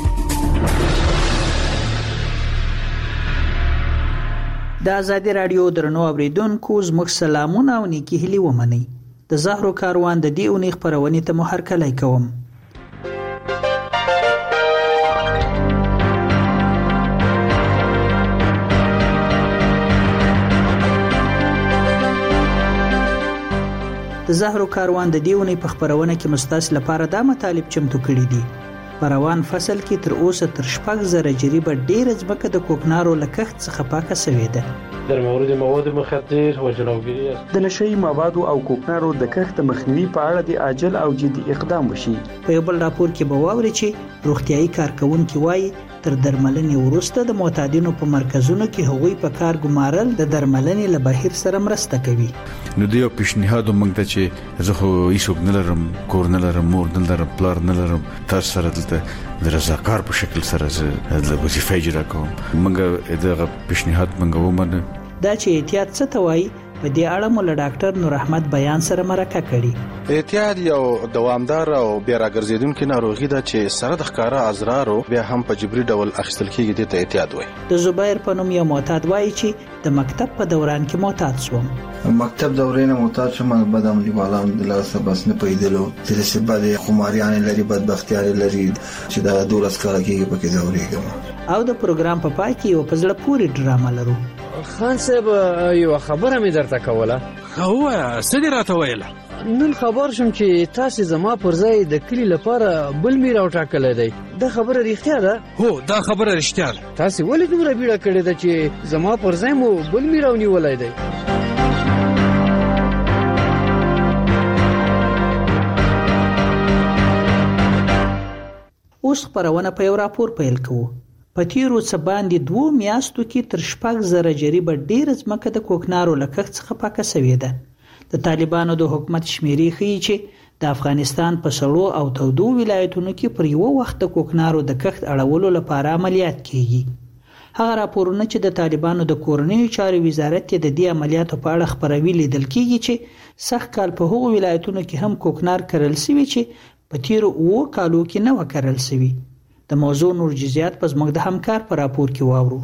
د ازادي رادیو درنو اوریدونکو زموږ سلامونه او نیکی هیلې ومنئ. د زهرو کاروان د دې اونۍ خبرونې ته مو هرکلی کوم. د زهرو کاروان د دیونی په خبرونه کې مستاس لپاره دا مطالب چمتو کړي دي. په روان فصل کې تر اوسه تر شپږ زره جریبه ډېر ځمکه د کوکنارو له کښت څخه پاکه شوې ده. در مورد مواد مخدر و جلوگیری است. د نشئی موادو او کوکنارو د کښت مخنیوي په اړه د عاجل او جدي اقدام وشي. په یو بل راپور کې به واوري چې روغتيایي کارکونکو وایي تر درملنې وروسته د معتادینو په مرکزونو کې هغوی په کار ګمارل د درملنې له بهیر سره مرسته کوي. نو دیو پیشنهاد موږ ته چې زه خو هیڅوک نه لرم، کور نه لرم، مور نه لرم، پلار نه لرم، تاسو سره دلته د رضاکار په شکل سره زه د وظیفه اجرا کوم. موږ دغه پیشنهاد موږ ومنو. دا چې احتیاط څه ته وایي په دې اړه مو له ډاکټر نور احمد بیان سره مرکه کړي. احتیاط یو دوامدار او بیا راګرځیدونکو ناروغي ده چې سره د ښکارا ازرارو بیا هم په جبري ډول اخیستل کیږي. د احتیاط وایي. د زبیر په نوم یو معتاد وایي چې د مکتب په دوران کې معتاد شوم. مکتب دورې نه معتاد شوم، بدم دیوالام د لاسه بس نه پیدلو چې سبا د خماریان لري، بدبختیان لري چې دا دولس کال کېږي پکې دورېږم. او د پروګرام په پای کې یو پزړه پوری ډرامه لرو. خان صاحب یو خبره مې درته کوله. هو څه دې راته ویله؟ نن خبر شوم چې تاسو زما پر ځای د کلی لپاره بل میر او ټاکل دی. دا خبره رښتیا ده؟ هو دا خبره رښتیا ده. تاسو ولې دومره بیړه کړې ده چې زما پر ځای مو بل میر او نیولای دی؟ اوس خبرونه په یو راپور پیل کوو. په تیرو څه باندې دوه میاشتو کې تر شپږ زره جریبه ډېر ځمکه د کوکنارو له کښت څخه پاکه شوې ده. د طالبانو د حکومت شمیرې ښیي چې د افغانستان په سړو او تودو ولایتونو کې پر یو وخت د کوکنارو د کښت اړولو لپاره عملیات کیږي. هغه راپورونه چې د طالبانو د کورنیو چارو وزارت د دې عملیاتو په اړه خبروي لیدل کیږي چې سخت کال په هغو ولایتونو کې هم کوکنار کرل شوی چې په تیرو اوو کالو کې نه وکړل شوی. د موضوع نور جزئیات په زموږ د همکار په راپور کې واورو.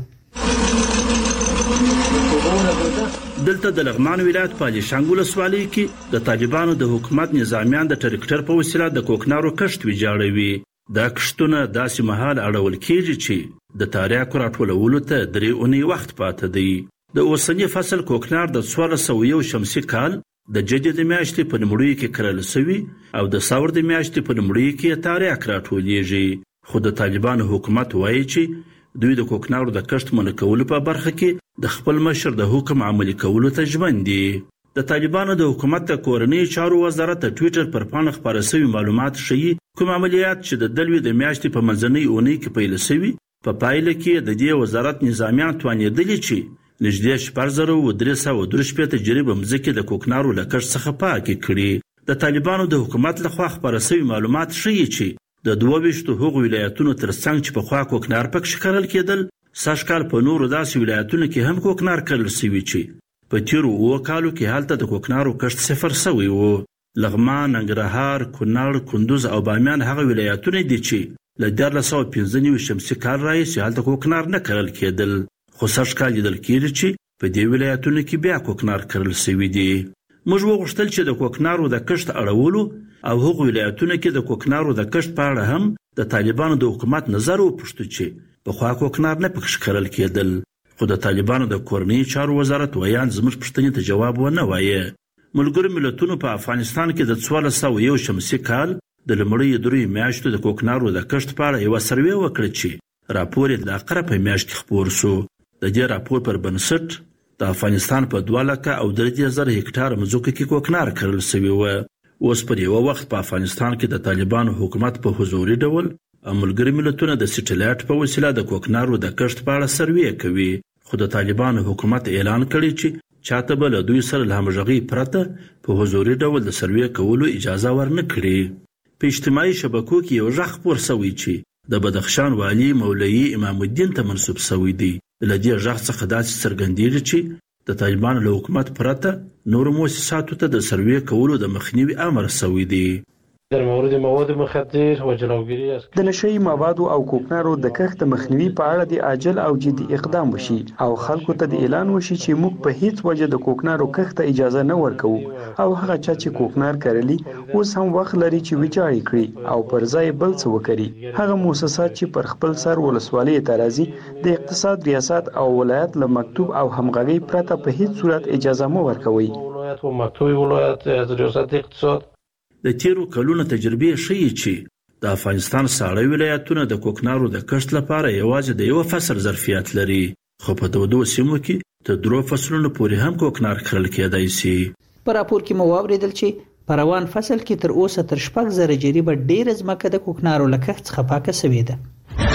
دلته د لغمان ولایت په الیشنګ ولسوالۍ کې د طالبانو د حکومت نظامیان د ټریکټر په وسیله د کوکنارو کښت ویجاړوي. دا کښتونه داسې مهال اړول کېږي چې د تاریاکو راټولولو ته درې اونۍ وخت پاته دی. د اوسني فصل کوکنار د څوارلس سوه یو شمسي کال د جدې د میاشتې په لومړیو کې کرل شوي او د ثور د میاشتې په لومړیو کې تاریاک راټولیږي. خو د طالبانو حکومت وایي چې دوی د کوکنارو د کښت منع کولو په برخه کې د خپل مشر د حکم عملي کولو ته ژمن دي. د طالبانو د حکومت د کورنیو چارو وزارت د ټویټر پر پاڼه خپاره شوي معلومات ښیي کوم عملیات چې د دلوي د میاشتې په منځنۍ اونۍ کې پیل شوي په پایله کې د دې وزارت نظامیان توانېدلي چې نږدې شپږ زره او درې سوه دوه شپېته جریبه مځکې د کوکنارو له کښت څخه پاکې کړي. د طالبانو د حکومت لخوا خپاره شوي معلومات ښیي چې د دوه ویشتو هغو ولایتونو ترڅنګ چې پخوا کوکنار پکښې کرل کېدل سږ کال په نورو داسې ولایتونو کې هم کوکنار کرل شوي چې په تیرو اووه کالو کې هلته د کوکنارو کښت صفر شوی و. لغمان، ننګرهار، کونړ، کندوز او بامیان هغه ولایتونه دي چې له دیارلس سوه پنځه نوي شمسي کال راهیسې هلته کوکنار نه کرل کېدل. خو سږ کال لیدل کېږي چې په دې ولایتونو کې بیا کوکنار کرل شوي دي. موږ وغوښتل چې د کوکنارو د کښت اړولو او هغو ولایتونو کې د کوکنارو د کښت په اړه هم د طالبانو د حکومت نظر وپوښتو چې پخوا کوکنار نه پکښې کرل کېدل. خو د طالبانو د کورنیو چارو وزارت ویان زموږ پوښتنې ته جواب ونه وایه. ملګرو ملتونو په افغانستان کې د څوارلس سوه یو شمسي کال د لومړیو دریو میاشتو د کوکنارو د کښت په اړه یوه سروې وکړه چې راپور یې د اقره په میاشت کې خپور شو. د دې راپور پر بنسټ د افغانستان په دوه لکه او درې زره هکټاره مځکو کې کوکنار کرل شوي وه. اوس پر یوه وخت په افغانستان کې د طالبانو حکومت په حضوري ډول او ملګري ملتونه د سټلایټ په وسیله د کوکنارو د کښت په اړه سروې کوي. خو د طالبانو حکومت اعلان کړی چې چاته به له دوی سره له همغږۍ پرته په حضوري ډول د سروې کولو اجازه ورنه کړي. په اجتماعي شبکو کې یو غږ خپور شوی چې د بدخشان والي مولوي امام الدین ته منسوب شوی دی. له دې غږ څخه داسې څرګندېږي چې د طالبانو له حکومت پرته نورو مؤسساتو ته د سروې کولو د مخنیوي امر شوی دی. در مورد مواد مخدر و جلوگیری از د نشئی موادو او کوکنارو د کښت مخنیوي په اړه د عاجل او جدي اقدام وشي او خلکو ته د اعلان وشي چې موږ په هیڅ وجه د کوکنارو کښت ته اجازه نه ورکوو او هغه چا چې کوکنار کرلی اوس هم وخت لري چې ویجاړ کړي او پر ځای بل څه وکړي. هغه مؤسسات چې پر خپل سر ولسوالۍ ته راځي د اقتصاد ریاست او ولایت له مکتوب او همغږۍ پرته په هیڅ صورت اجازه مه ورکوي. ولایت و مکتوب ولایت از ریاست اقتصاد د تیرو کلونو تجربې ښیي چې د افغانستان ساړه ولایتونه د کوکنارو د کښت لپاره یوازې د یو فصل ظرفیت لري. خو په دو دوه سیمو کې تر درو فصلونو پورې هم کوکنار کرل کېدای شي. په راپور کې مو واورېدل چې په روان فصل کې تر اوسه تر شپږ زره جریبه ډېره ځمکه د کوکنارو له کښت څخه پاکه شوې ده.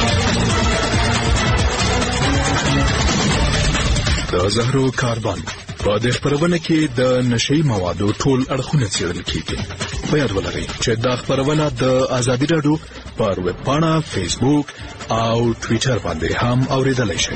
د زهرو کاربن په دې خبرونه کې د نشئی موادو ټول اړخونه څېړل کیږي. په یاد ولرئ چې دا خبرونه د ازادي راډیو پر ویب پاڼه، فیسبوک او ټویټر باندې هم اوریدلای شئ.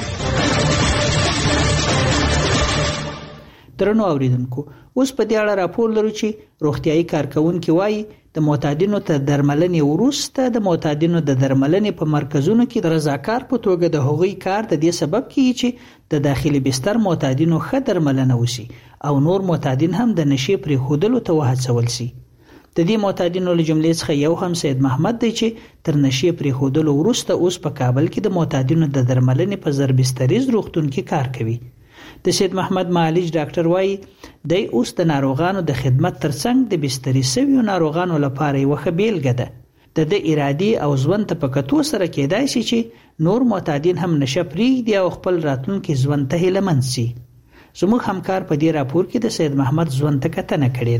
درنو اوریدونکو، اوس په دې اړه راپور لرو چې روغتیايي کارکونکي وایي د معتادینو ته درملنې وروسته د معتادینو د درملنې په مرکزونو کې د رضاکار په توګه د هغوی کار د دې سبب کیږي چې د داخلي بستر معتادینو ښه درملنه وشي او نور معتادین هم د نشې پرېښودلو ته وهڅول شي. د دې معتادینو له جملې څخه یو هم سید محمد دی چې تر نشې پرېښودلو وروسته اوس په کابل کې د معتادینو د درملنې په زربستریز روغتون کې کار کوي. د سید محمد معالج ډاکټر وایي دی اوس د ناروغانو د خدمت ترڅنګ د بستري شویو ناروغانو لپاره یوه ښه بیلګه ده. د د ارادي او ژوند ته په کتو سره کېدای شي چې نور معتادین هم نشه پرېږدي او خپل راتلونکي ژوند ته هیله مند شي. زموږ همکار په دې راپور کې د سید محمد ژوند ته کتنه کړې ده.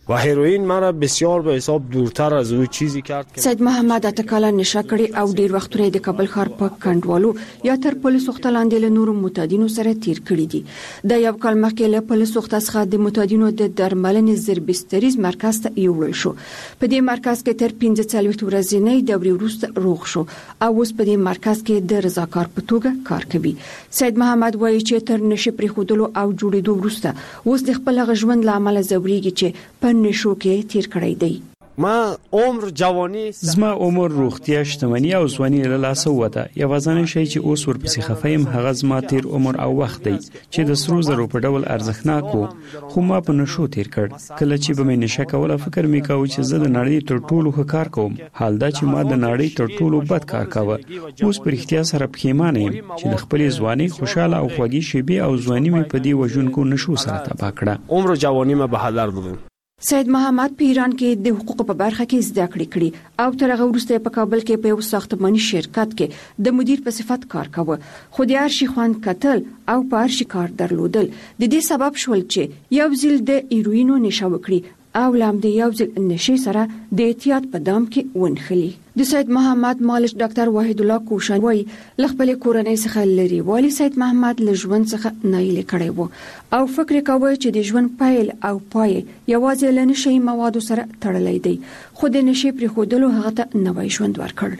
و هیروئین مرا بسیار به حساب دورتر از او چیزی کرد که سید محمد اتکاله نشه کړي او ډیر وختونه د کابل ښار په کنډوالو یا تر پولیسو ختلاندې له نورو متادینو سره تیر کړي دي. د یو کال مخکې له پولیسو څخه د متادینو د درملنې زربستریز مرکز ته یوړل شو. په دې مرکز کې تر پنځه څلوېښت ورځې نه دورې وروسته روغ شو او اوس په دې مرکز کې د رضاکار په توګه کار کوي. سید محمد وایي چې تر نشه پریښودلو او جوړېدو وروسته اوس د خپل ژوند له امله ځورېږي چې په نشو کې تیر کړی دی. ما عمر جوانی زما عمر روغتیا شتمنی او ځواني له لاسه وته. یوازینی شی چې اوس ورپسې خفایم هغه زما تیر عمر او وخت دی چې د سرو زرو په ډول ارزښتناک وو، خو ما په نشو تیر کړ. کله چې به مې نشه کوله فکر مې کاوه چې زه د نړۍ تر ټولو ښه کار کوم، حال دا چې ما د نړۍ تر ټولو بد کار کاوه. اوس په رښتیا سره پښیمانه یم چې د خپلې ځواني خوشاله او خوږې شېبې او ځواني مې په دې وژونکو نشو سره تباه کړه. عمر جوانی ما به هدر بودم. سید محمد په ایران کې د حقوقو په برخه کې زده کړې کړې او تر هغه وروسته په کابل کې په یو ساختماني شرکت کې د مدیر په صفت کار کاوه. خو د هر شي خوند کتل او په هر شي کار درلودل د دې سبب شول چې یو ځل د هیروینو نشه وکړي او لام د یو ځل نشي سره د احتیاط په دام کې ونخلي. د سید محمد مالش ډاکټر وحید الله کوشان وایي له خپل کورنۍ څخه لري والی سید محمد له ژوند څخه نایل کړی وو او فکر کوي چې د ژوند پایل او پای یوازې له نشي موادو سره تړلی دی، خو د نشي پرې خودلو هغه ته نوی ژوند ورکړ.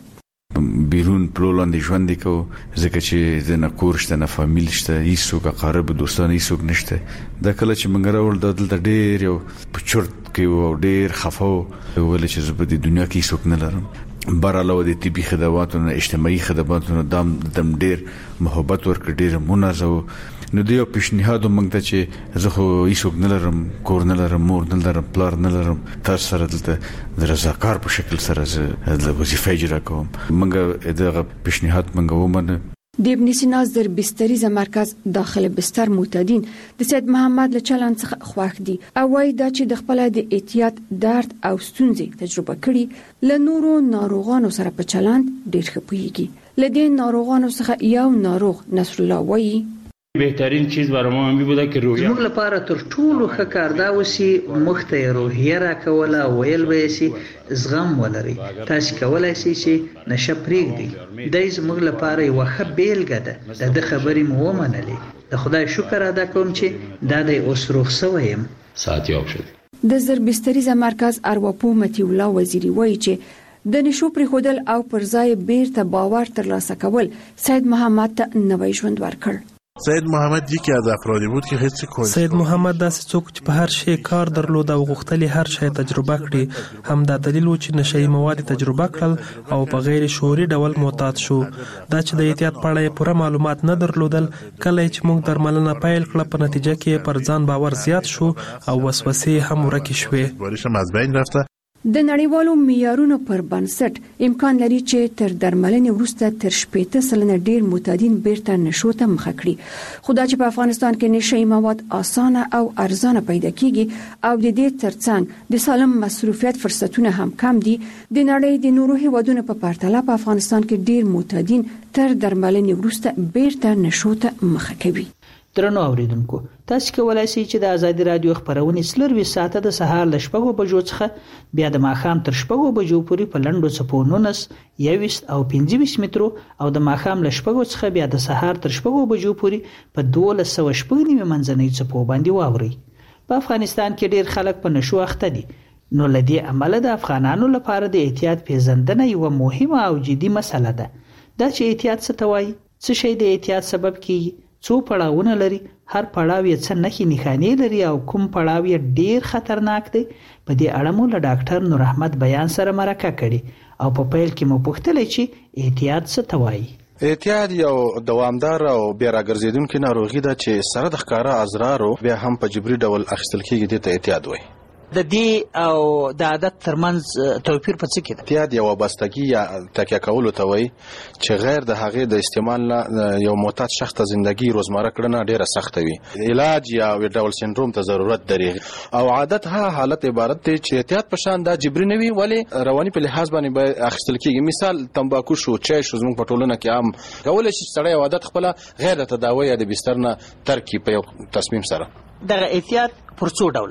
بیرون پلولاندې ژوند کو ځکه چې د نکور شته نه فامیل شته هیڅوک قرب دوستان هیڅوک نشته. د کله چې منګ راول د دلته ډېر یو په چورت کې و ډېر خفو ول چې زه په دې دنیا کې هیڅوک نه لرم. براله د طبي خدماتونو اجتماعي خدماتونو دم دم ډېر محبت ورکړ، ډېر منازو. نو د یو پیشنهاد مونږ ته چې زه خو هیڅوک نه لرم، کور نه لرم، مور نه لرم، پلار نه لرم، تاسو سره دلته د رضاکار په شکل سره زه د وظیفه اجرا کوم. مونږ دغه پیشنهاد مونږ ومنه. د ابن سینا زربستریز مرکز داخل بستر معتادین د سید محمد له چلند څخه خوښ دي او وايي دا چې د خپل د احتیاط درد او ستونزې تجربه کړي له نورو ناروغانو سره په چلند ډېر ښه پوهیږي. له دې ناروغانو څخه یو ناروغ نصر الله وایي بهترین چیز برای ما همین بوده که روحیه زموږ لپاره تر ټولو ښه کار دا وسی مخته روحیه راکوله ویل به سي زغم ولري. تاسو کولای شئ چې نشه پرېږدئ. د زموږ لپاره یو ښه بیلګه ده. د خبرې مو ومنلې. د خدای شکر ادا کوم چې دا د اوس روغ سویم. صحتیاب شد. د زربستریز مرکز ارواپو متی الله وزیری وایي چې د نشو پرېښودل او پر ځای بیرته باور ترلاسه کول سید محمد ته نوی ژوند ورکړ. سید محمد یکی از افرادی بود که هیڅ کوم سید محمد داسې څوک چې په هر شی کار درلود او غوښتل هر شی تجربه کړي. هم دا دلیل و چې نشئی مواد تجربه کړل او په غیر شعوري ډول معتاد شو. دا چې د احتیاط په اړه پوره معلومات نه درلودل، کله چې موږ درملنه پیل کړه په نتیجه کې پر ځان باور زیات شو او وسوسې هم ورکې شوې. باورشم از بین رفته. د نړیوالو معیارونو پر بنسټ امکان لري چې تر درملنې وروسته تر شپږ سلنه ډیر معتادین بیرته نشو ته مخه کړي. خو دا چې په افغانستان کې نشئی مواد اسانه او ارزانه پیدا کیږي او د دې ترڅنګ د سالم مصروفیت فرصتونه هم کم دي، د نړۍ د نورو هیوادونو په پرتله په افغانستان کې ډیر معتادین تر درملنې وروسته بیرته نشو ته مخه کوي. درنو اوریدونکو، تاسو کولای شئ چې د ازادي رادیو خبرونه څلور ساعته د سهار ل شپږو بجو څخه بیا د ماښام تر شپږو بجو پورې په لنډو څپو نونس یويست او پنځه مترو او د ماښام ل شپږو څخه بیا د سهار تر شپږو بجو پورې په دوه سوه شپږ نیمه منځنۍ څپو باندې واوري. په افغانستان کې ډیر خلک په نشو اخته دي، نو لدی عمل د افغانانو لپاره د احتیاط پیژندنه یو مهمه او جدي مسله ده. دا چې احتیاط څه توای، څه شی د احتیاط سبب کیږي، څو پړاوونه لري، هر پړاو یې څه نښې نښانې لري او کوم پړاو یې ډیر خطرناک دی. په دې اړه مو له ډاکټر نور احمد بیان سره مرکه کړي او په پیل کې مو پوښتلې چې احتیاط څه ته وایي. احتیاط یو دوامدار او بیا راګرځېدونکې ناروغي ده چې سره د ښکاره ازرارو بیا هم په جبري ډول اخیستل کېږي. دې ته احتیاط وایي. د دې او د عادت ترمنځ توپیر په څه کې ده؟ احتیاط یو وابستګي یا تکیه کولو ته وایي چې غیر د هغې د استعمال نه یو معتاد شخص ته زندگی روزمره کړنه ډیره سخته وي. علاج یا ډول سندروم ته ضرورت لري او عادت ها حالت عبارت دی چې احتیاط په شان دا جبري نه وي، ولې رواني په لحاظ باندې به اخیستل کېږي. مثال تمباکو شو، چای شو، زموږ په ټولنه کې عام کولی شي سړی عادت خپله غیر د تداوی یا د بستر نه ترک کړي په یو تصمیم سره. دغه احتیاط پر څو ډوله ده؟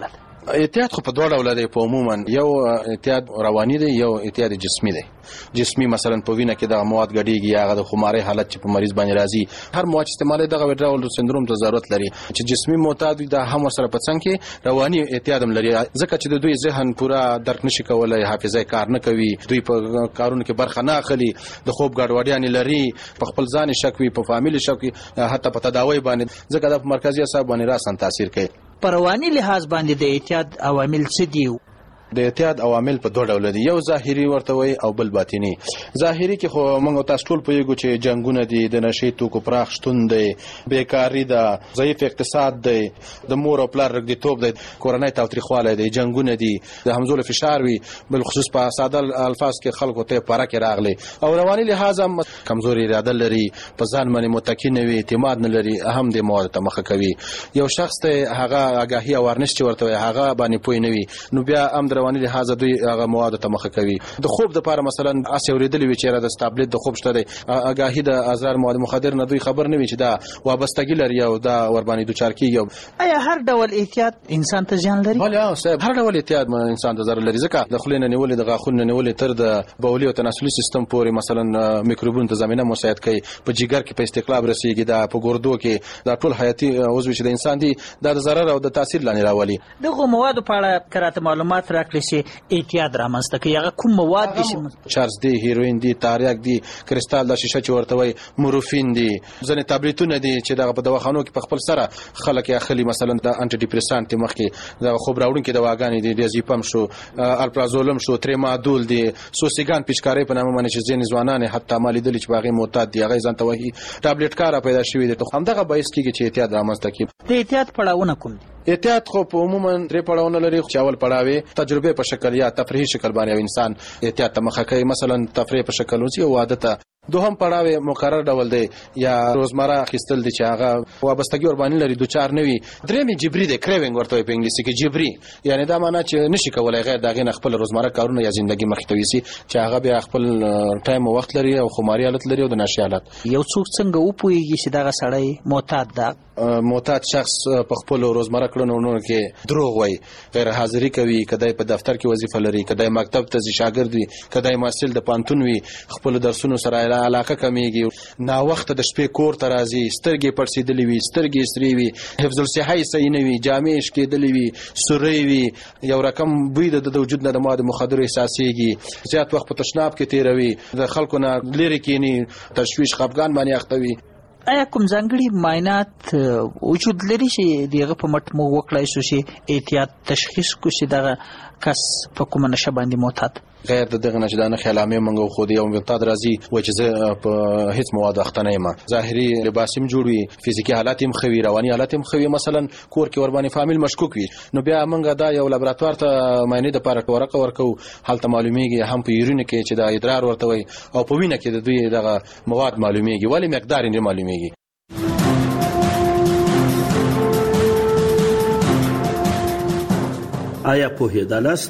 اعتیاد خو په دوه ډوله دی. په عموما یو اعتیاد رواني دی، یو اعتیاد جسمي دی. جسمي مثلا په وینه کې د مواد ګډېږي، هغه د خمارۍ حالت چې په مریض باندې راځي، هر مواد استعمالي دغه وډراول سندروم ته ضرورت لري. چې جسمي معتاد وي دا هم سره په څنګ کې رواني اعتیاد هم لري، ځکه چې د دوی ذهن پورا درک نشي کولای، حافظه کار نه کوي، دوی په کارونو کې برخه نه اخلي، د خوب ګډوډیان لري، په خپل ځان شک وي، په فامیل شک وي، حتی په تداوی باندې، ځکه د مرکزي اعصاب باندې راسن تاثیر کوي. په رواني لحاظ باندې د اعتیاد عوامل څه دي؟ د اعتیاد عوامل په دوه ډول دي، یو ظاهري ورته وي او بل باطینی. ظاهري کې خو موږ تاسو ټول پوهیږو چې جنگونه دي، د نشي توکو پراخ شتون دی، بیکاری ده، ضعیف اقتصاد دی، د مور او پلار رګدیتوب دی، کورنۍ تاوتریخوالی دی، جنگونه دي، د همزول فشار وي، بل خصوص په ساده الفاظ کې خلکو ته پاره کې راغلي. او رواني لحاظ هم کمزوري اراده لري، په ځان باندې متکی نه وي، اعتماد نه لري، هم د مواد ته مخه کوي. یو شخص ته هغه آگاهی او ورنش چې ورته وي هغه باندې پوي نه وي، نو بیا هم رواني لحاظ دوی هغه مواد ته مخه کوي. د خوب د لپاره مثلا اس اوریدلی وی چې را د سټابلیټ د خوب شته دی، آگاهی د اضرار مواد مخدر نه دوی خبر نه وي چې دا وابستګی لري او دا ور باندې دوچار کیږي. آیا هر ډول احتیاط انسان ته ځان لري؟ بله صاحب، هر ډول احتیاط انسان ته ضرر لري، ځکه د خلینو نیولې، د غاښونو نیولې تر د بولي او تناسلي سیستم پورې مثلا میکروبونو ته زمينه مساعد کوي، په جګر کې په استقلاب رسیږي، دا په ګردو کې دا ټول حیاتي عضو چې د انسان دي دا د ضرر او د تاثیر لاندې راولي. دغه مواد په اړه کراته معلومات راکړئ چې احتیاط رامنځته کوي. هغه کوم مواد دي؟ چارج دی، هیروین دی، تاریک دی، کریستال د شیشه چې ورته وي، مورفین دی، ځنې ټابلیټونه دي چې دغه په دواخانو کې په خپل سره خلک اخلي، مثلا د انټي ډیپریسانت مخکې د خوب راوړونکي دواګانې دي، ډیازیپم شو، الپرازولم شو، تریمادول دی، سوسیګان پیچکاري په نامه باندې چې ځینې ځوانان حتی مالي دي چې باغې معتاد دي، هغه ځان ته وایي ټابلیټ کار پیدا شوی دی. همدغه باعث کیږي چې احتیاط رامنځته کیږي. د احتیاط پړاوونه کوم دي؟ احتیاط خو په عموما درې پړاوونه لري، چې اول پړاو تجربه په شکل یا تفریحي شکل باندې انسان احتیاط ته مخه کوي، مثلا تفریح په شکل وسی او عادت. دوهم پړاو مقرر ډول دی یا روزمره اخیستل دي چې هغه وابستګي ور باندې لري، دوچار نه وي. درېمې جبري دی، کریوینګ ورته په انګلیسي کې جبري، یعنی دا معنی چې نشي کولای غیر دغه خپل روزمره کارونه یا ژوندۍ مخ ته وسی، چې هغه بیا خپل ټایم او وخت لري او خماري حالت لري او د نشي حالت. یو څوک څنګه وپويږي چې دغه سړی معتاد ده؟ معتاد شخص په خپل روزمره کړنو کې دروغ وایي، غیر حاضری کوي، کدی په دفتر کې وظیفه لري، کدی مکتب ته شاګرد وي، کدی محصل د پانتون وي، خپل درسونو سره علاقه کمیږي، نا وخت د شپې کور ته راځي، سترګې پړسېدلې وي، سترګې سرې وي، حفظ الصحه صحیح نه وي، جامې شکېدلې وي، سورې وي، یو رقم بوی د وجود نه د مواد مخدر احساسېږي، زیات وخت په تشناب کې تیروي، د خلکو نه لرې کینی، تشویش خپګان باندې اخته وي. آیا کوم ځانګړي معاینات وجود لري چې دغه په مټ مو وکړای شو چې احتیاط تشخیص کو چې دغه کس په کومه نشه باندې معتاد؟ غیر د دغه نشه د نه خلامه منغو خو دی او معتاد راځي و چې زه په هیڅ مواد اخته نه یم، ظاهري لباسیم جوړوي، فزیکی حالات هم خوي، رواني حالات هم خوي، مثلا کور کې ور باندې فامیل مشکوک وي، نو بیا موږ دا یو لابراتوار ته معاینه د پاره ورقه ورکو، هلته معلومیږي هم په یورین کې چې دا ادرار ورته وي او په وینه کې د دوی دغه مواد معلومیږي، ولی مقدار یې معلومیږي. آیا پوهېدلاست؟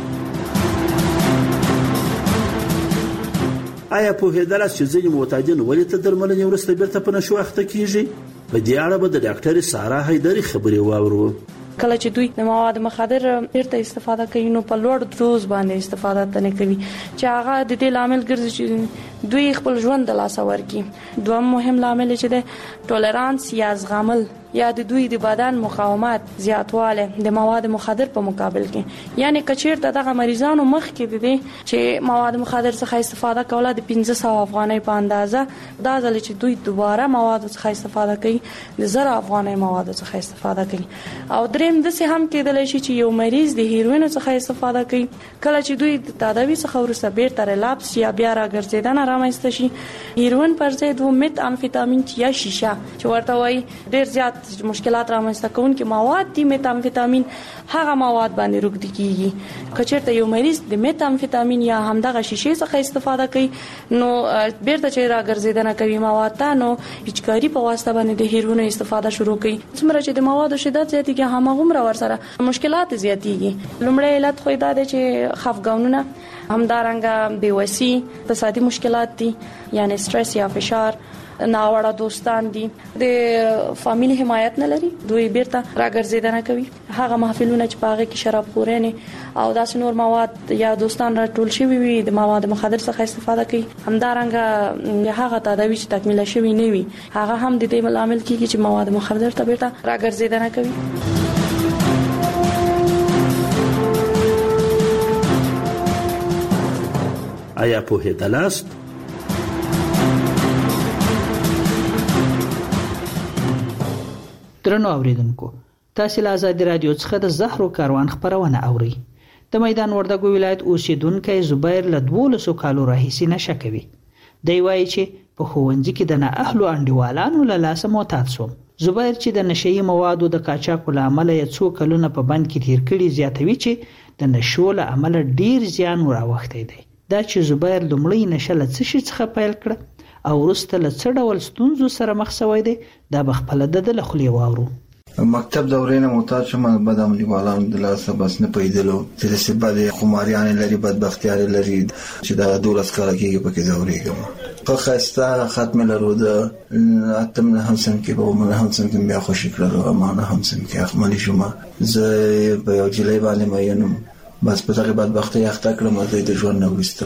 آیا پوهېدلاست چې ځینې معتادین ولې تر درملنې وروسته بیرته په نشو اخته کیږي؟ په دې اړه به د ډاکټر سارا حیدري خبرې واورو. کله چې دوی د مواد مخدر بیرته استفاده کوي نو په لوړ دوز باندې استفاده نه کوي، چې هغه د دې لامل ګرځي چې دوی خپل ژوند د لاسه ورکړي. دویم مهم لامل چې د ټولرانس یا زغمل یا د دوی د بدن مقاومت زیاتواله د مواد مخدر په مقابل کې، یعنی کچیر دغه مریضانو مخ کې دي چې مواد مخدر څخه استفاده کوله د پنځه سوه افغانۍ په اندازه، دا ځل چې دوی دوباره مواد څخه استفاده کوي د زر افغانۍ مواد څخه استفاده کوي. او دریم د څه هم کېدلی شي چې یو مریض د هیروین څخه استفاده کوي، کله چې دوی د تداوی څخه وروسته بیرته ریلاپس یا بیا راګرځیدنه رامنځته شي، هیروین پر ضد و مت امفیتامین یا شیشه چې ورته وایي ډیر زیات مشکلات رامنځته کوونکي مواد دي، مت امفیتامین هغه مواد باندې روږدي کیږي. کچېرته یو مریض د مت امفیتامین یا همدغه شیشه څخه استفاده کوي نو بیرته چې راګرځیدنه کوي مواد ته، نو پیچکاری په واسطه باندې د هیروین استفاده شروع کوي. څومره چې د موادو شدت زیاتیږي همغومره ورسره مشکلات زیاتیږي. لومړی علت خو دا دی چې خفګانونه، همدارنګه بېوسي، اقتصادي مشکلات دي، یعنی استرس یا فشار، ناوړه دوستان دي د فامیلی حمایت نه لري دوی بیرته راګرځیدنه کوي هغه محفلونه چې پاغه کې شراب خورنه او داس نور مواد یا دوستان راټول شوی وي د مواد مخدر څخه استفاده کوي همدارنګه هغه تداوی چې تکمیل شوی نه وي هغه هم د دې عامل کیږي چې مواد مخدر ته بیرته راګرځیدنه کوي. آیا په هدلاست درنو اوریدونکو تاسو له آزادي رادیو څخه د زهرو کاروان خبرونه اوري. د میدان وردګو ولایت اوسیدونکو زبیر له دولسو کالو راهیسې نشه کوي. دی وایي چې په ښوونځي کې د نه اهلو انډیوالانو له لاسه معتاد شوم. زبیر چې د نشئی موادو د قاچاقو له امله یې څو کلونه په بند کې تیر کړي زیاتوي چې د نشو له امله ډیر زیان راوختی دی. دا چې زبیر لومړی نشه له څه شي څخه پیل کړه او وروسته له څه ډول ستونزو سره مخ شوی دی دا به خپله د ده له خولې واورو. مکتب دورې نه معتاد شوم بد عملیوالانو د لاسه بس نه پیدلو چې د سبا د خماریان لري بدبختیان لري چې دا دولس کاله کېږي پکې دورې په خسته ختم لرو د اتم نه همسن کې به موږ همسن کې بیا خوشی کړو امانه همسن کې اخملی شوم زه په یو جلای باندې مېنم بس په هغه بدبختي اخته کړم زه د ژوند نه وستم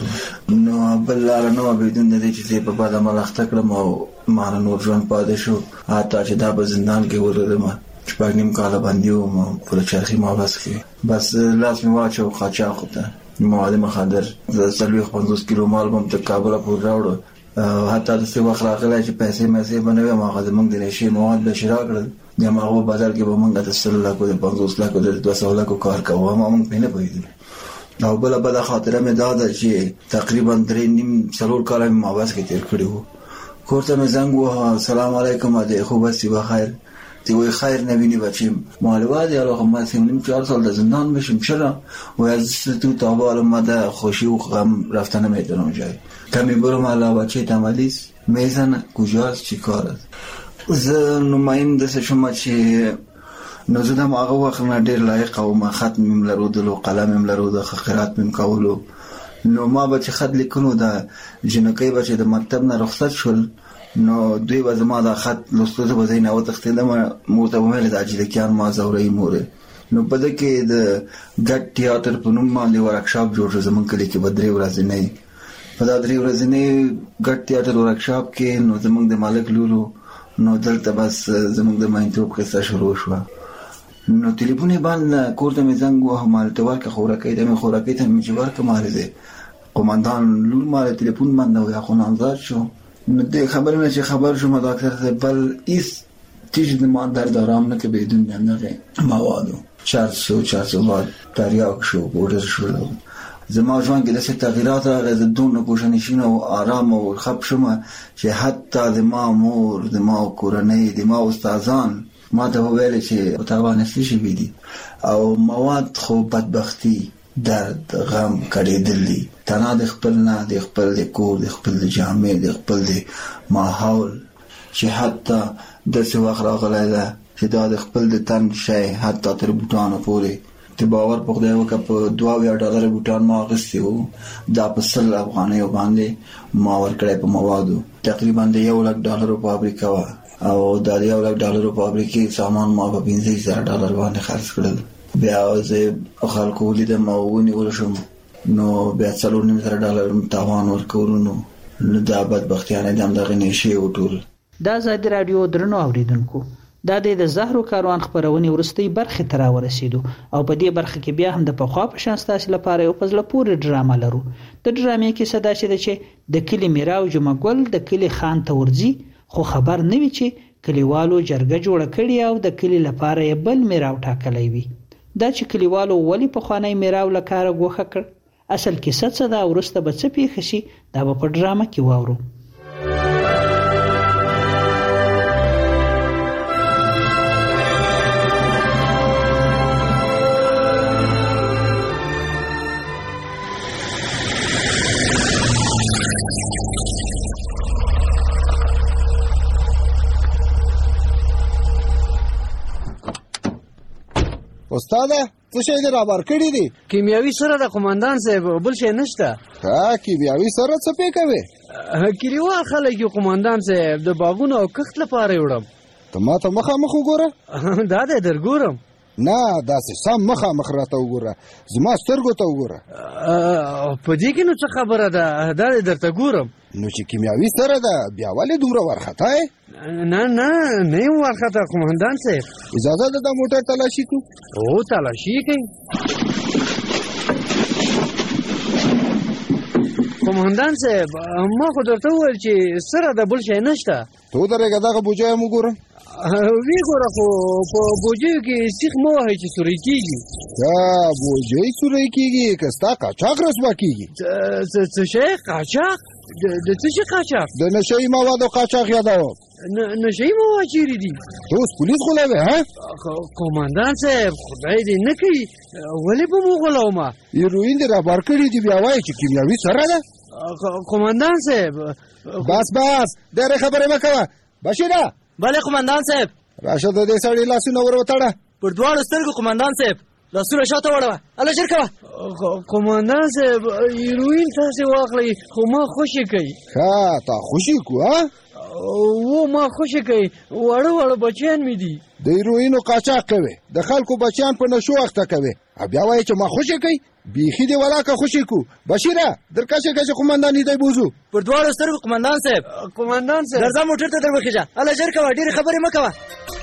نو بل لار نو بدون د دې چې په بعد عمل اخته کړم او ما نور ژوند پاتې شو حتی چې دا په زندان کې ورغلم شپږ نیم کاله باندې وم په چرخي مابس کې بس لاس مې واچو قاچاق ته مواد مخدر زه څلوېښت پنځوس کیلو مال بم ته کابل پورې راوړو حتی د څه وخت راغلی چې پیسې مېسې بنوي ما زمونږ د نشي مواد به شرا کړل د ماغو بدل کې به موږ د سل لکو د پنځوس لکو د دوه سوه لکو کار کوو ما موږ نه پوهېدل او بله بده خاطره مې دا ده چې تقریبا درې نیم څلور کاله مې مابس کې تېر کړي وو کور ته مې زنګ ووهه سلام علیکم دی خو بس بخیر تی وای خیر نبینی بچیم معلومات یا رو ما سیمونیم چهار سال در زندان بشیم چرا و از تو تابال مده خوشی و غم رفتن نمیتونم جای کمی برم علا بچه تمالیست میزن کجاست چی کار است زه نمایم دست شما چی نزدم آقا وقت نه دیر لایق و ما خط میم لرودل و قلم میم لرود خقرات میم کولو نو ما بچه خط لیکنو دا جنکی بچه دا مکتب نه رخصت شل نو دوی به زما دا خط لوستو ته به زه نه وتښتېدم مور ته به ویل د اجلکیان ما ځوروي مورې نو په ده کې د ګډ تیاتر په نوم باندې ورکشاپ جوړ شو زموږ کلي کې به درې ورځنی په دا درې ورځنی ګډ تیاتر ورکشاپ کې نو زموږ د مالک لولو نو دلته بس زموږ د ماینتوب قصه شروع شوه نو تلیفون یې باندې کور ته مې زنګ ووهه ما ورته ورکړه خوراکۍ ته مې خوراکۍ ته مې چې ورکړه ما دی قمندان لور ما تلیفون باندې وی خو نامزاد شو نو دې خبر نه چې خبر شوم دکتر ته بل ایس تیج د ما درد آرام نه که بدون دغه موادو چهارصد چهارصد وات تریاک شو بودر شو زما ژوند کې داسې تغییرات راغلي زه دومره ګوښه او آرام او خپ شوم چې حتی د ما مور د ما کورنۍ د ما استادان ما ته وویل چې تاوان څه شوي دي او مواد خو بدبختي درد غم کړېدل دي تنها د خپل نه د خپل د کور د خپل د جامع د خپل د ماحول چې حتی داسې وخت راغلی ده چې دا د خپل د تن شی حتی تر بوټانو پورې ته باور په خدای وکړه په دوه اویا ډالره بوټان ما اخیستي وو دا په سل افغانیو باندې ما ورکړی په موادو تقریبا د یو لک ډالرو فابریکه وه او دا د یو لک ډالرو فابریکې سامان ما په پنځه زره ډالر باندې خرڅ کړل بیا زه خلکو ولیدم او ونیول شوم نو بیا څلور نیم زره ډالر تاوان ورکولو نو دا بدبختیانه د همدغې نشې و ټول. دا ازادي راډیو درنو اوریدونکو دا د زهرو کاروان خبرونې وروستۍ برخې ته راورسېدو او په دې برخه کې بیا هم د پخوا په شان ستاسې لپاره یو په زړه پورې ډرامه لرو. د ډرامې کیسه داسې ده چې د کلي میراو جمعه ګل د کلي خان ته ورځي خو خبر نه وي چې کلیوالو جرګه جوړه کړې او د کلي لپاره یې بل میراو ټاکلی وي. دا چې کلیوالو ولې پخوانی میراو له کاره ګوښه کړ اصل کیسه څه ده وروسته به څه پیښه شي دا به په ډرامه کې واورو. استاد څه شي دې رابر کړی دي؟ کیمیاوي سره د قومندان صاحب بل شي نشته. ها کیمیاوي سره څه پې کوي؟ کلیوال خلک یو قومندان صاحب د باغونو او کښت لپاره وړم. ته ما ته مخامخ وګوره. دا دی درګورم. نه داسې سم مخامخ راته وګوره، زما سترګو ته وګوره. په دې کې نو څه خبره ده؟ دا دی درته ګورم. نو چې کیمیاوي سره ده بیا ولې دومره وارخطا یې؟ نه نه نه یم وارخطا قومندان صاحب. اجازه ده دا موټر تلاشي کړو؟ او تلاشي کوي. قومندان صاحب ما خو درته وویل چې سره د بل شی نشته. ته ودرېږه دغه بوجۍ هم وګوره. وی ګوره خو په بوجیو کې سیخ مه وهئ چې سوری کېږي. دا بوجۍ سوری کېږي که ستا قاچاق رسوا کېږي؟ څه شی قاچاق؟ د څه شي قاچاق؟ د نشهیي موادو قاچاق یادوم. نشهیي مواد چیرې دي؟ ته اوس پولیس غولوې ها؟ قومندان صاحب خدای دې نه کوي، ولې به مو غولومه؟ هیروین دې رابار کړي دي بیا وایي چې کیمیاوي سره ده؟ قومندان صاحب بس بس ډېرې خبرې مه کوه. بشیره. بله قومندان صاحب. راشه د دې سړي لاسونه ور وتړه. پر دواړو سترګو قومندان صاحب. لاسونه شاته واړوه. هله ژر کوه. قومندان صاحب هیروین تاسې واخلئ خو ما خوشې کوي. ښه تا خوشې کو ها؟ و ما خوشې کوي، واړه واړه بچیان مې دي. د هیروینو قاچاق کوي، د خلکو بچیان په نشو اخته کوي، بیا وایي چې ما خوشې کوي. بیخي دې ولاکه خوشې کو. بشیره درکشې کشې قومندان دی بوزو. پر دواړو سترګو قومندان صاحب. قومندان صاحب درځه موټر ته در وخېږه. هله ژر کوه، ډېرې خبرې مه کوه.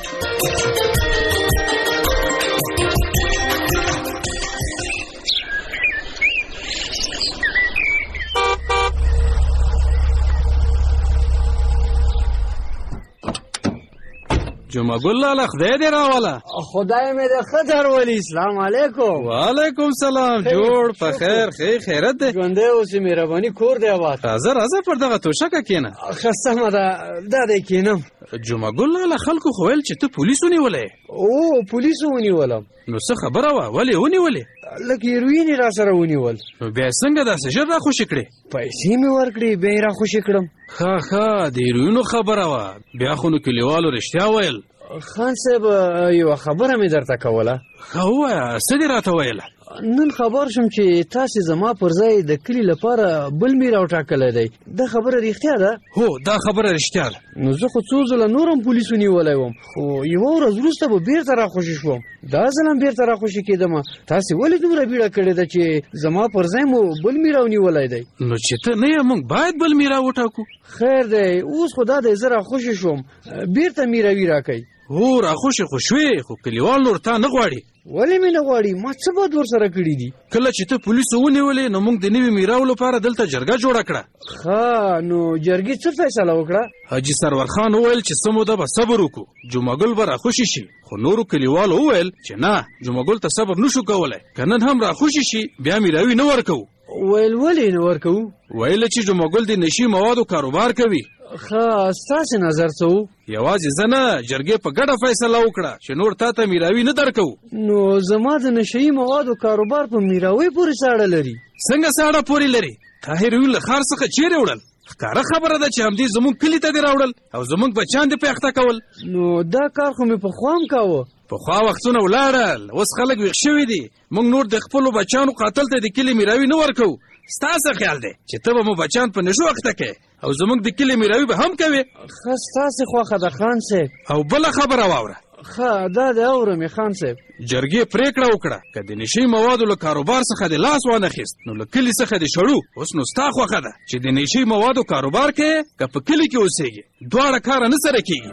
جمعه ګل لاله خدای دې راوله. خدای مې دې ښه درولي. اسلام علیکم. وعلیکم سلام. جوړ په خیر ښې خیرت دی؟ ژوندی اوسې مهرباني کور دی آباد. راځه راځه پر دغه توشکه کښېنه. ښه سمه ده دا دی کښېنم. جمعه ګل لاله خلکو خو ویل چې ته پولیس ونیولی. او پولیسو ونیولم. نو څه خبره وه؟ ولې ونیولې؟ لږ هیروین یې را سره ونیول. نو بیا یې څنګه داسې ژر را خوشې کړې؟ پیسې مې ورکړې بیا یې را خوشې کړم. ښه ښه د هیروینو خبره وه. بیا خو نو کلیوالو رښتیا ویل. خان صاحب یوه خبره مې درته کوله. ښه ووایه څه دې راته ویله؟ نن خبر شم چې تاسې زما پر ځای د کلي لپاره بل میر راوټاکلی دی. دا خبره رښتیا ده؟ هو دا خبره رښتیا ده. نو زه خو څو ځله نور هم پولیس ونیولی وم، خو یوه ورځ وروسته به بېرته راخوشي شوم. دا ځل هم بېرته راخوشي کېدمه. تاسې ولې دومره بیړه کړې ده چې زما پر ځای مو بل میر راونیولی دی؟ نو چې ته نه یې موږ باید بل میر راوټاکو. خیر دی اوس خو دا دی زه راخوشي شوم، بېرته میروي راکئ. هو راخوشې خو شوې، خو کلیوال نور تا نه غواړي. ولې مې نه غواړي؟ ما څه بد ورسره کړي دي؟ کله چې ته پولیسو ونیولې نو موږ د نوي میراو لپاره دلته جرګه جوړه کړه. ښه نو جرګې څه فیصله وکړه؟ حاجي سرور خان وویل چې څه موده به صبر وکړو، جمعه ګل به راخوشي شي. خو نورو کلیوالو وویل چې نه جمعه ګل ته صبر نشو کولی، که نن هم راخوشي شي بیا میراوي نه ورکوو. ویل ولې نه ورکوو؟ ویله چې جمعه ګل د نشي موادو کاروبار کوي. ښه ستاسې نظر څه و؟ یوازې زه نه جرګې په ګډه فیصله وکړه چې نور تا ته میراوي نه درکوو. نو زما د نشهیي موادو کاروبار په میراوي پورې ساړه لري؟ څنګه ساړه پورې لري؟ تا هیروین له ښار څخه چیرې وړل؟ ښکاره خبره ده چې همدې زموږ کلي ته دې راوړل او زموږ بچیان دې پیښته کول. نو دا کار خو مې پخوا هم کاوه. پخوا وختونه ولاړل، اوس خلک ویښ شوي دي. موږ نور د خپلو بچیانو قاتل ته د کلي میراوي نه ورکوو. ستا څه خیال دی چې ته به مو بچیان په نشو اخته کوې او زموږ د کلي میراوي به هم کوې؟ ښه ستاسې خوښه ده خان صاحب. او بله خبره واوره. ښه دا دی اورم یې خان صاحب. جرګې پرېکړه وکړه که د نشي موادو له کاروبار څخه د لاس وانخیست نو له کلي څخه دې شړو. اوس نو ستا خوښه ده چې د نشي موادو کاروبار کوې که په کلي کې اوسېږي، دواړه کاره نه سره کېږي.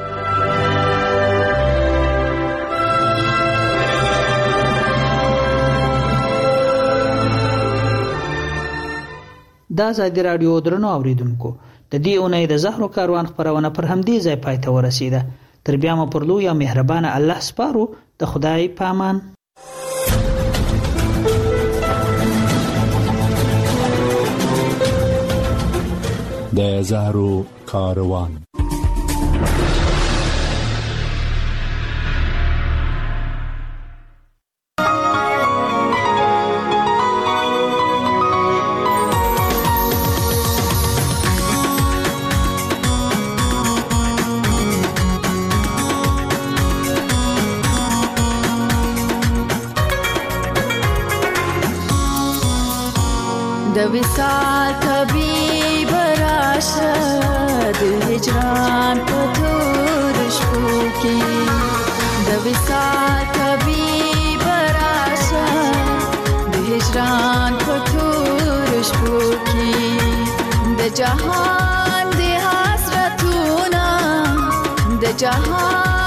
دا ازادي راډیو درنو اوریدونکو د دې اونۍ د زهرو کاروان خپرونه پر همدې ځای پای ته ورسیده. تر بیا مو پر لوی او مهربانه الله سپارو. د خدای په امان. د زهرو کاروان. د وصال طبيب را راشه د هجران په تور شپو کې د وصال طبيب راشه د هجران په تور شپو کې د جهان د حسرتونه د جهان